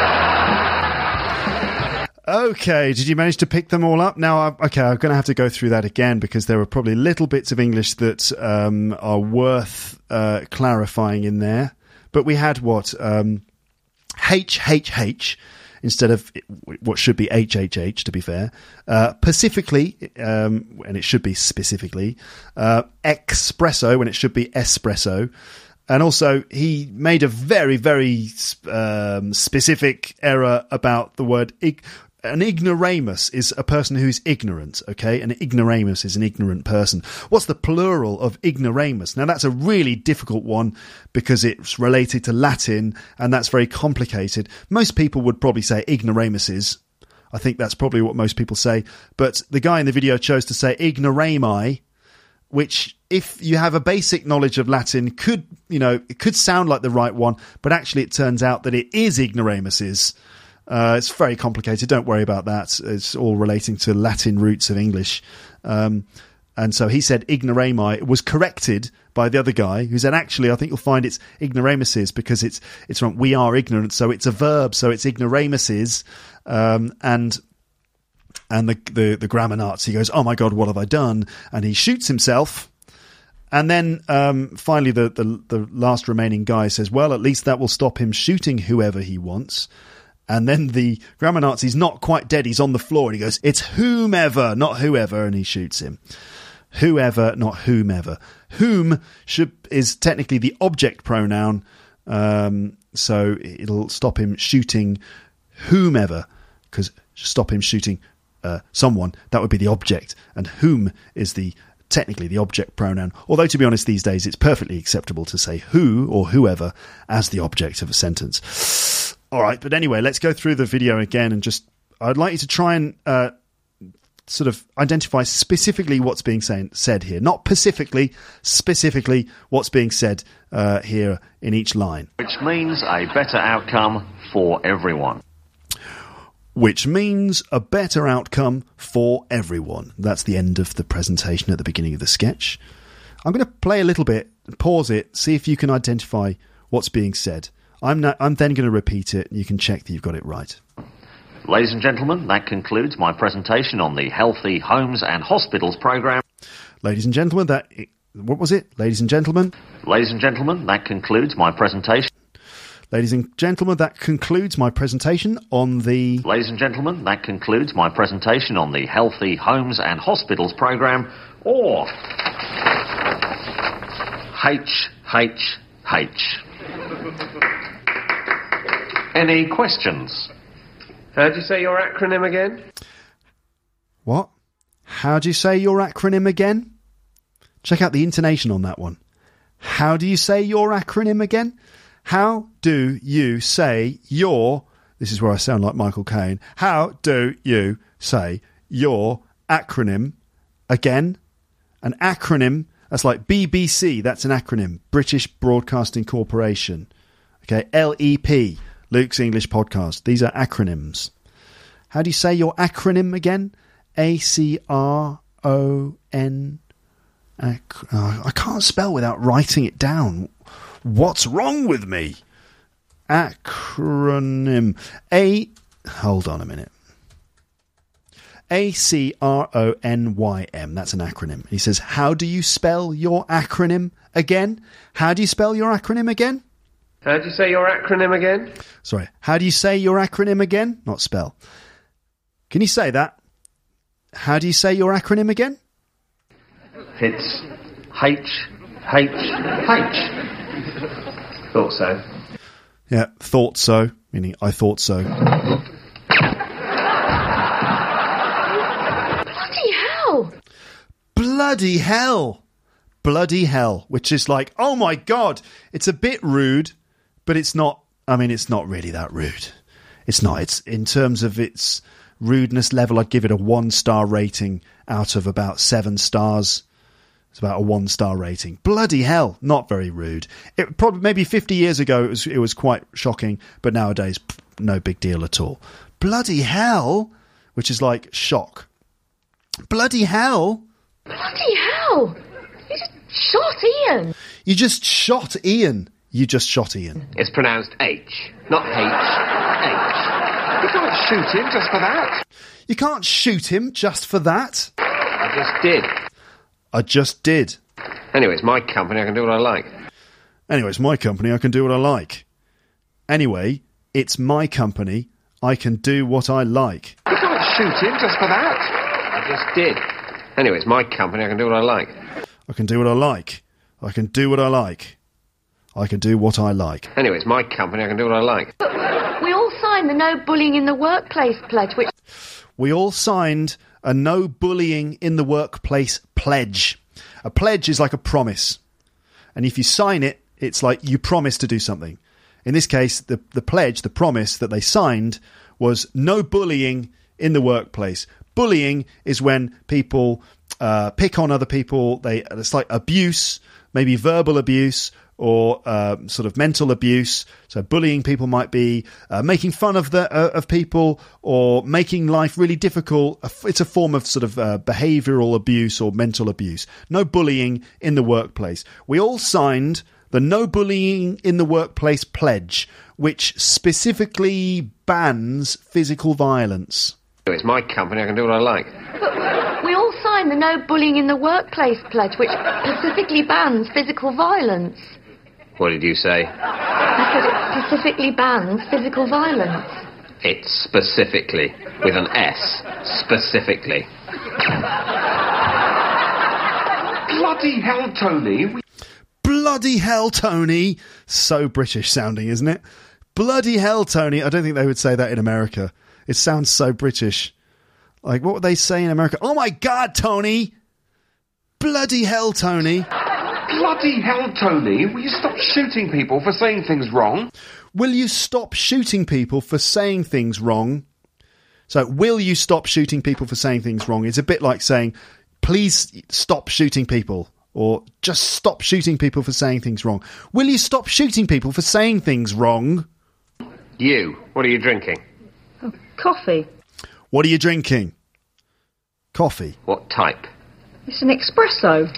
Okay, did you manage to pick them all up? Now, I, okay, I'm going to have to go through that again because there are probably little bits of English that um, are worth uh, clarifying in there. But we had what? Um, H H H instead of what should be H H H, to be fair. Uh, Pacifically, um, and it should be specifically. Uh, espresso, when it should be espresso. And also, he made a very, very um, specific error about the word... Ig- An ignoramus is a person who's ignorant, okay? An ignoramus is an ignorant person. What's the plural of ignoramus? Now, that's a really difficult one because it's related to Latin, and that's very complicated. Most people would probably say ignoramuses. I think that's probably what most people say. But the guy in the video chose to say ignorami, which, if you have a basic knowledge of Latin, could, you know, it could sound like the right one, but actually it turns out that it is ignoramuses. Uh, it's very complicated. Don't worry about that. It's all relating to Latin roots of English. Um, and so he said ignorami. It was corrected by the other guy who said, actually, I think you'll find it's ignoramuses because it's it's from we are ignorant. So it's a verb. So it's ignoramuses. Um, and and the, the, the grammar Nazi goes, oh, my God, what have I done? And he shoots himself. And then um, finally, the, the the last remaining guy says, well, at least that will stop him shooting whoever he wants. And then the grammar Nazi's not quite dead. He's on the floor and he goes, it's whomever, not whoever. And he shoots him. Whoever, not whomever. Whom should is technically the object pronoun. Um, so it'll stop him shooting whomever, because stop him shooting uh, someone. That would be the object. And whom is the technically the object pronoun. Although, to be honest, these days it's perfectly acceptable to say who or whoever as the object of a sentence. All right, but anyway, let's go through the video again and just, I'd like you to try and uh, sort of identify specifically what's being say, said here. Not specifically, specifically what's being said uh, here in each line. Which means a better outcome for everyone. Which means a better outcome for everyone. That's the end of the presentation at the beginning of the sketch. I'm going to play a little bit, pause it, see if you can identify what's being said. I'm, not, I'm then going to repeat it, and you can check that you've got it right. Ladies and gentlemen, that concludes my presentation on the Healthy Homes and Hospitals programme. Ladies and gentlemen, that... What was it? Ladies and gentlemen? Ladies and gentlemen, that concludes my presentation. Ladies and gentlemen, that concludes my presentation on the... Ladies and gentlemen, that concludes my presentation on the Healthy Homes and Hospitals programme, or H H H. Any questions? How do you say your acronym again? What? How do you say your acronym again? Check out the intonation on that one. How do you say your acronym again? How do you say your... This is where I sound like Michael Caine. How do you say your acronym again? An acronym, that's like B B C, that's an acronym. British Broadcasting Corporation. Okay, L E P, Luke's English Podcast. These are acronyms. How do you say your acronym again? A C R O N... Ac- oh, I can't spell without writing it down. What's wrong with me? Acronym. A... Hold on a minute. A C R O N Y M. That's an acronym. He says, how do you spell your acronym again? How do you spell your acronym again? How do you say your acronym again? Sorry. How do you say your acronym again? Not spell. Can you say that? How do you say your acronym again? It's H H H. Thought so. Yeah, thought so, meaning I thought so. Bloody hell! Bloody hell! Bloody hell, which is like, oh my God, it's a bit rude, but it's not, I mean, it's not really that rude. It's not. It's in terms of its rudeness level, I'd give it a one-star rating out of about seven stars. It's about a one-star rating. Bloody hell, not very rude. It probably maybe fifty years ago it was it was quite shocking, but nowadays pff, no big deal at all. Bloody hell, which is like shock. Bloody hell. Bloody hell! You just shot Ian. You just shot Ian. You just shot Ian. It's pronounced H, not H. H. You can't shoot him just for that. You can't shoot him just for that. I just did. I just did. Anyway, it's my company. I can do what I like. Anyway, it's my company. I can do what I like. Anyway, it's my company. I can do what I like. You can't shoot him just for that. I just did. Anyway, it's my company. I can do what I like. I can do what I like. I can do what I like. I can do what I like. Anyway, it's my company. I can do what I like. We all signed the No Bullying in the Workplace pledge, which... We all signed a no bullying in the workplace pledge. A pledge is like a promise. And if you sign it, it's like you promise to do something. In this case, the, the pledge, the promise that they signed was no bullying in the workplace. Bullying is when people uh, pick on other people. They It's like abuse, maybe verbal abuse, or uh, sort of mental abuse. So bullying people might be uh, making fun of the uh, of people, or making life really difficult. It's a form of sort of uh, behavioural abuse or mental abuse. No bullying in the workplace. We all signed the No Bullying in the Workplace pledge, which specifically bans physical violence. It's my company. I can do what I like. We all all signed the No Bullying in the Workplace pledge, which specifically bans physical violence. What did you say? I said it specifically bans physical violence. It's specifically, with an S, specifically. Bloody hell, Tony! We- Bloody hell, Tony! So British sounding, isn't it? Bloody hell, Tony! I don't think they would say that in America. It sounds so British. Like, what would they say in America? Oh my God, Tony! Bloody hell, Tony! Bloody hell, Tony! Will you stop shooting people for saying things wrong? Will you stop shooting people for saying things wrong? So, will you stop shooting people for saying things wrong? It's a bit like saying, please stop shooting people. Or just stop shooting people for saying things wrong. Will you stop shooting people for saying things wrong? You, what are you drinking? Oh, coffee. What are you drinking? Coffee. What type? It's an espresso.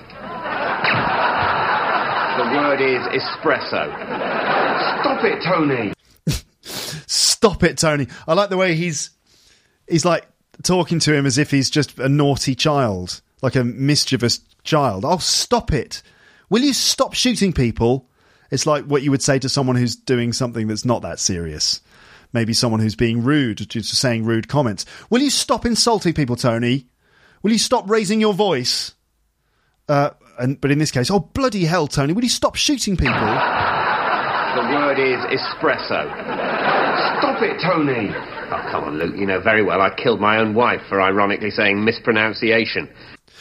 The word is espresso. Stop it, Tony! Stop it, Tony. I like the way he's he's like talking to him as if he's just a naughty child, like a mischievous child. Oh, stop it. Will you stop shooting people? It's like what you would say to someone who's doing something that's not that serious. Maybe someone who's being rude, just saying rude comments. Will you stop insulting people, Tony? Will you stop raising your voice? Uh, and but in this case, oh, bloody hell, Tony, will you stop shooting people? The word is espresso. Stop it, Tony! Oh, come on, Luke. You know very well I killed my own wife for ironically saying mispronunciation.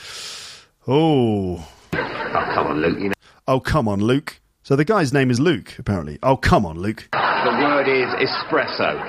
Oh. Oh, come on, Luke. You know. Oh, come on, Luke. So the guy's name is Luke, apparently. Oh, come on, Luke. The word is espresso.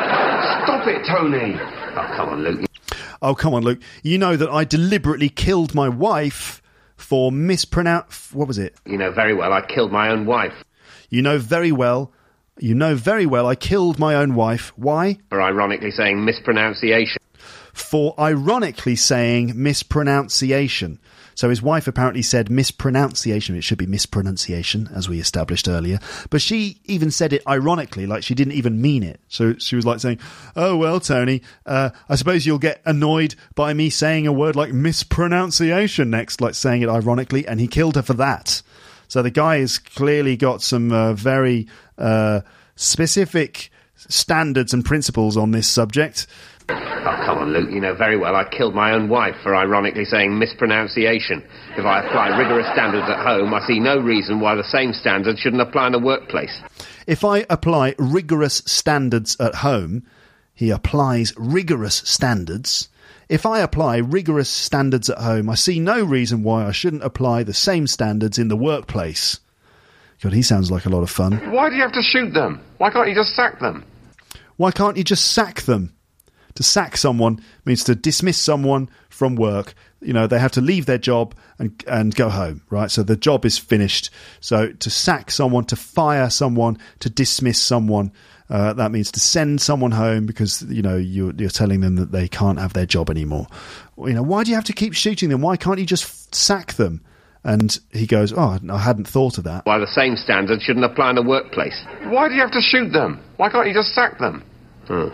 Stop it, Tony! Oh, come on, Luke. Oh, come on, Luke. You know that I deliberately killed my wife for mispronounce... What was it? You know very well I killed my own wife. You know very well... You know very well I killed my own wife. Why? For ironically saying mispronunciation. For ironically saying mispronunciation. So his wife apparently said mispronunciation. It should be mispronunciation, as we established earlier. But she even said it ironically, like she didn't even mean it. So she was like saying, oh, well, Tony, uh, I suppose you'll get annoyed by me saying a word like mispronunciation next, like saying it ironically. And he killed her for that. So the guy has clearly got some uh, very uh, specific standards and principles on this subject. Oh, come on, Luke. You know very well I killed my own wife for ironically saying mispronunciation. If I apply rigorous standards at home, I see no reason why the same standards shouldn't apply in the workplace. If I apply rigorous standards at home, he applies rigorous standards. If I apply rigorous standards at home, I see no reason why I shouldn't apply the same standards in the workplace. God, he sounds like a lot of fun. Why do you have to shoot them? Why can't you just sack them? Why can't you just sack them? To sack someone means to dismiss someone from work. You know, they have to leave their job and and go home, right? So the job is finished. So to sack someone, to fire someone, to dismiss someone, uh, that means to send someone home because, you know, you're, you're telling them that they can't have their job anymore. You know, why do you have to keep shooting them? Why can't you just f- sack them? And he goes, oh, I hadn't thought of that. Why the same standards shouldn't apply in the workplace. Why do you have to shoot them? Why can't you just sack them? Oh,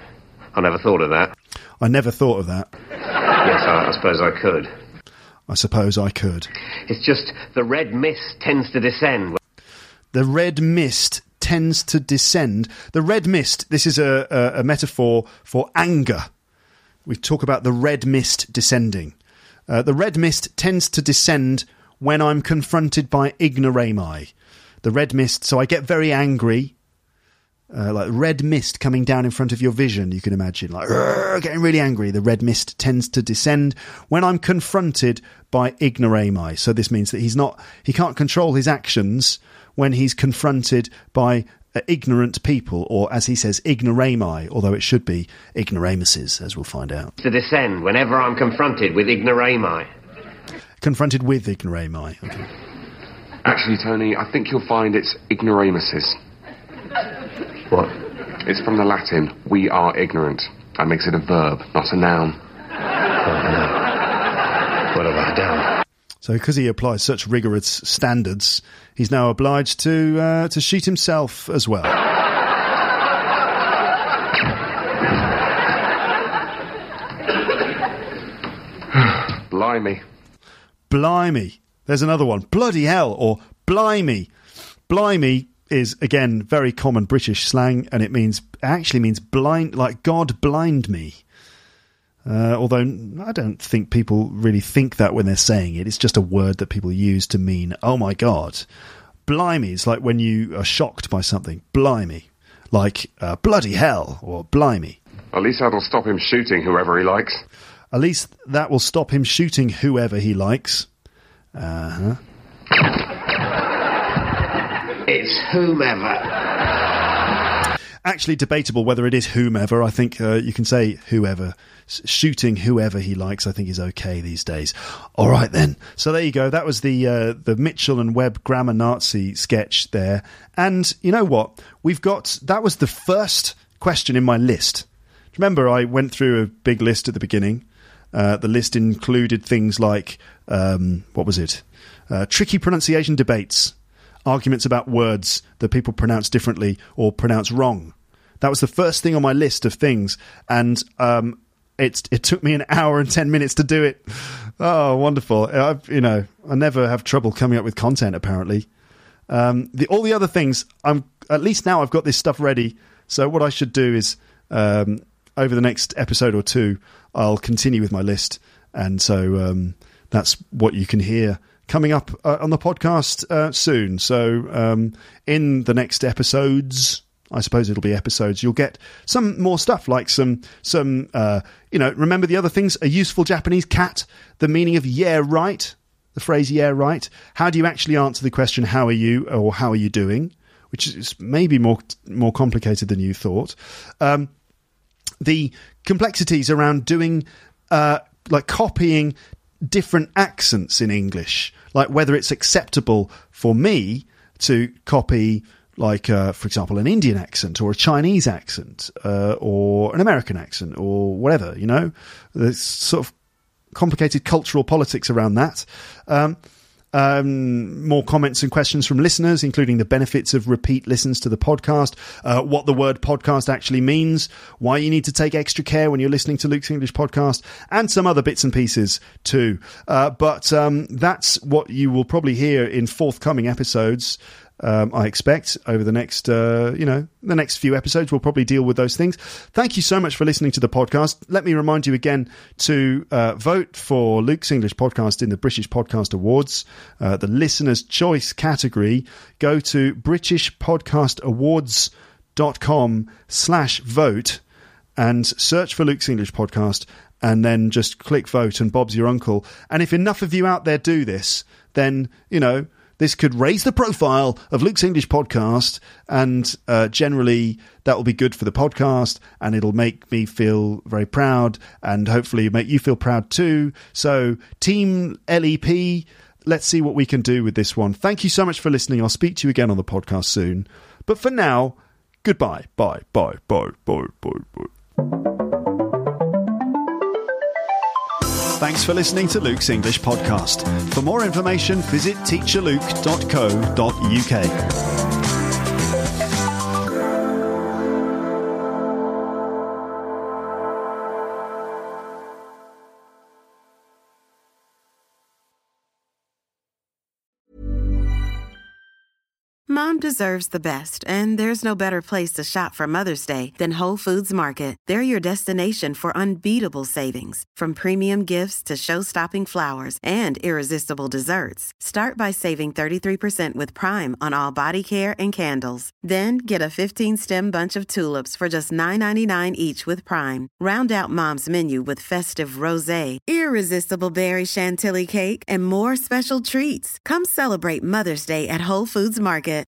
I never thought of that. I never thought of that. Yes, I, I suppose I could. I suppose I could. It's just the red mist tends to descend. The red mist tends to descend. The red mist, this is a, a, a metaphor for anger. We talk about the red mist descending. Uh, the red mist tends to descend when I'm confronted by ignoramus. The red mist, so I get very angry. Uh, like red mist coming down in front of your vision, you can imagine, like getting really angry. The red mist tends to descend when I'm confronted by ignoramus. So this means that he's not, he can't control his actions when he's confronted by uh, ignorant people, or as he says, ignoramus, although it should be ignoramuses, as we'll find out. To descend whenever I'm confronted with ignoramus. Confronted with ignoramus. Okay. Actually, Tony, I think you'll find it's ignoramuses. What? It's from the Latin, we are ignorant. That makes it a verb, not a noun. Oh, no. What have I done? So because he applies such rigorous standards, he's now obliged to uh, to shoot himself as well. Blimey. Blimey. There's another one. Bloody hell, or blimey. Blimey is, again, very common British slang, and it means actually means blind, like God blind me. Uh, although I don't think people really think that when they're saying it. It's just a word that people use to mean, oh my God. Blimey is like when you are shocked by something. Blimey. Like uh, bloody hell or blimey. At least that'll stop him shooting whoever he likes. At least that will stop him shooting whoever he likes. Uh-huh. It's whomever. Actually debatable whether it is whomever. I think uh, you can say whoever. S- shooting whoever he likes, I think, is okay these days. All right, then. So there you go. That was the uh, the Mitchell and Webb Grammar Nazi sketch there. And you know what? We've got... That was the first question in my list. Remember, I went through a big list at the beginning. Uh, the list included things like... Um, what was it? Uh, tricky pronunciation debates. Arguments about words that people pronounce differently or pronounce wrong. That was the first thing on my list of things, and um, it it took me an hour and ten minutes to do it. Oh, wonderful! I, you know, I never have trouble coming up with content. Apparently, um, the all the other things, I'm at least now I've got this stuff ready. So what I should do is um, over the next episode or two, I'll continue with my list, and so um, that's what you can hear coming up uh, on the podcast uh, soon. So um, in the next episodes, I suppose it'll be episodes, you'll get some more stuff like some, some uh, you know, remember the other things? A useful Japanese cat, the meaning of yeah, right, the phrase yeah, right. How do you actually answer the question, how are you, or how are you doing? Which is maybe more more complicated than you thought. Um, the complexities around doing, uh, like copying different accents in English, like whether it's acceptable for me to copy, like, uh, for example, an Indian accent or a Chinese accent uh, or an American accent or whatever, you know. There's sort of complicated cultural politics around that. Um, Um, more comments and questions from listeners, including the benefits of repeat listens to the podcast, uh, what the word podcast actually means, why you need to take extra care when you're listening to Luke's English Podcast, and some other bits and pieces too. Uh, but um, that's what you will probably hear in forthcoming episodes. Um, I expect over the next, uh, you know, the next few episodes, we'll probably deal with those things. Thank you so much for listening to the podcast. Let me remind you again to uh, vote for Luke's English Podcast in the British Podcast Awards, uh, the Listener's Choice category. Go to britishpodcastawards.com slash vote and search for Luke's English Podcast, and then just click vote and Bob's your uncle. And if enough of you out there do this, then, you know, this could raise the profile of Luke's English Podcast, and uh, generally that will be good for the podcast, and it'll make me feel very proud, and hopefully make you feel proud too. So, Team L E P, let's see what we can do with this one. Thank you so much for listening. I'll speak to you again on the podcast soon. But for now, goodbye. Bye, bye, bye, bye, bye, bye. Thanks for listening to Luke's English Podcast. For more information, visit teacher luke dot co dot uk. Mom deserves the best, and there's no better place to shop for Mother's Day than Whole Foods Market. They're your destination for unbeatable savings, from premium gifts to show-stopping flowers and irresistible desserts. Start by saving thirty-three percent with Prime on all body care and candles. Then get a fifteen-stem bunch of tulips for just nine ninety-nine each with Prime. Round out Mom's menu with festive rosé, irresistible berry chantilly cake, and more special treats. Come celebrate Mother's Day at Whole Foods Market.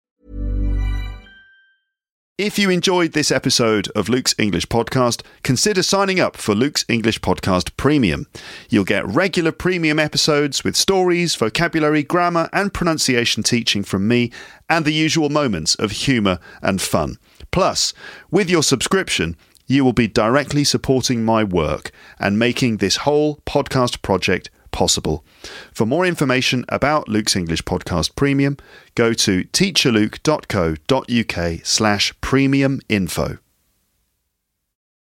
If you enjoyed this episode of Luke's English Podcast, consider signing up for Luke's English Podcast Premium. You'll get regular premium episodes with stories, vocabulary, grammar, and pronunciation teaching from me, and the usual moments of humour and fun. Plus, with your subscription, you will be directly supporting my work and making this whole podcast project possible. For more information about Luke's English Podcast Premium, go to teacher luke dot co dot uk slash premium info.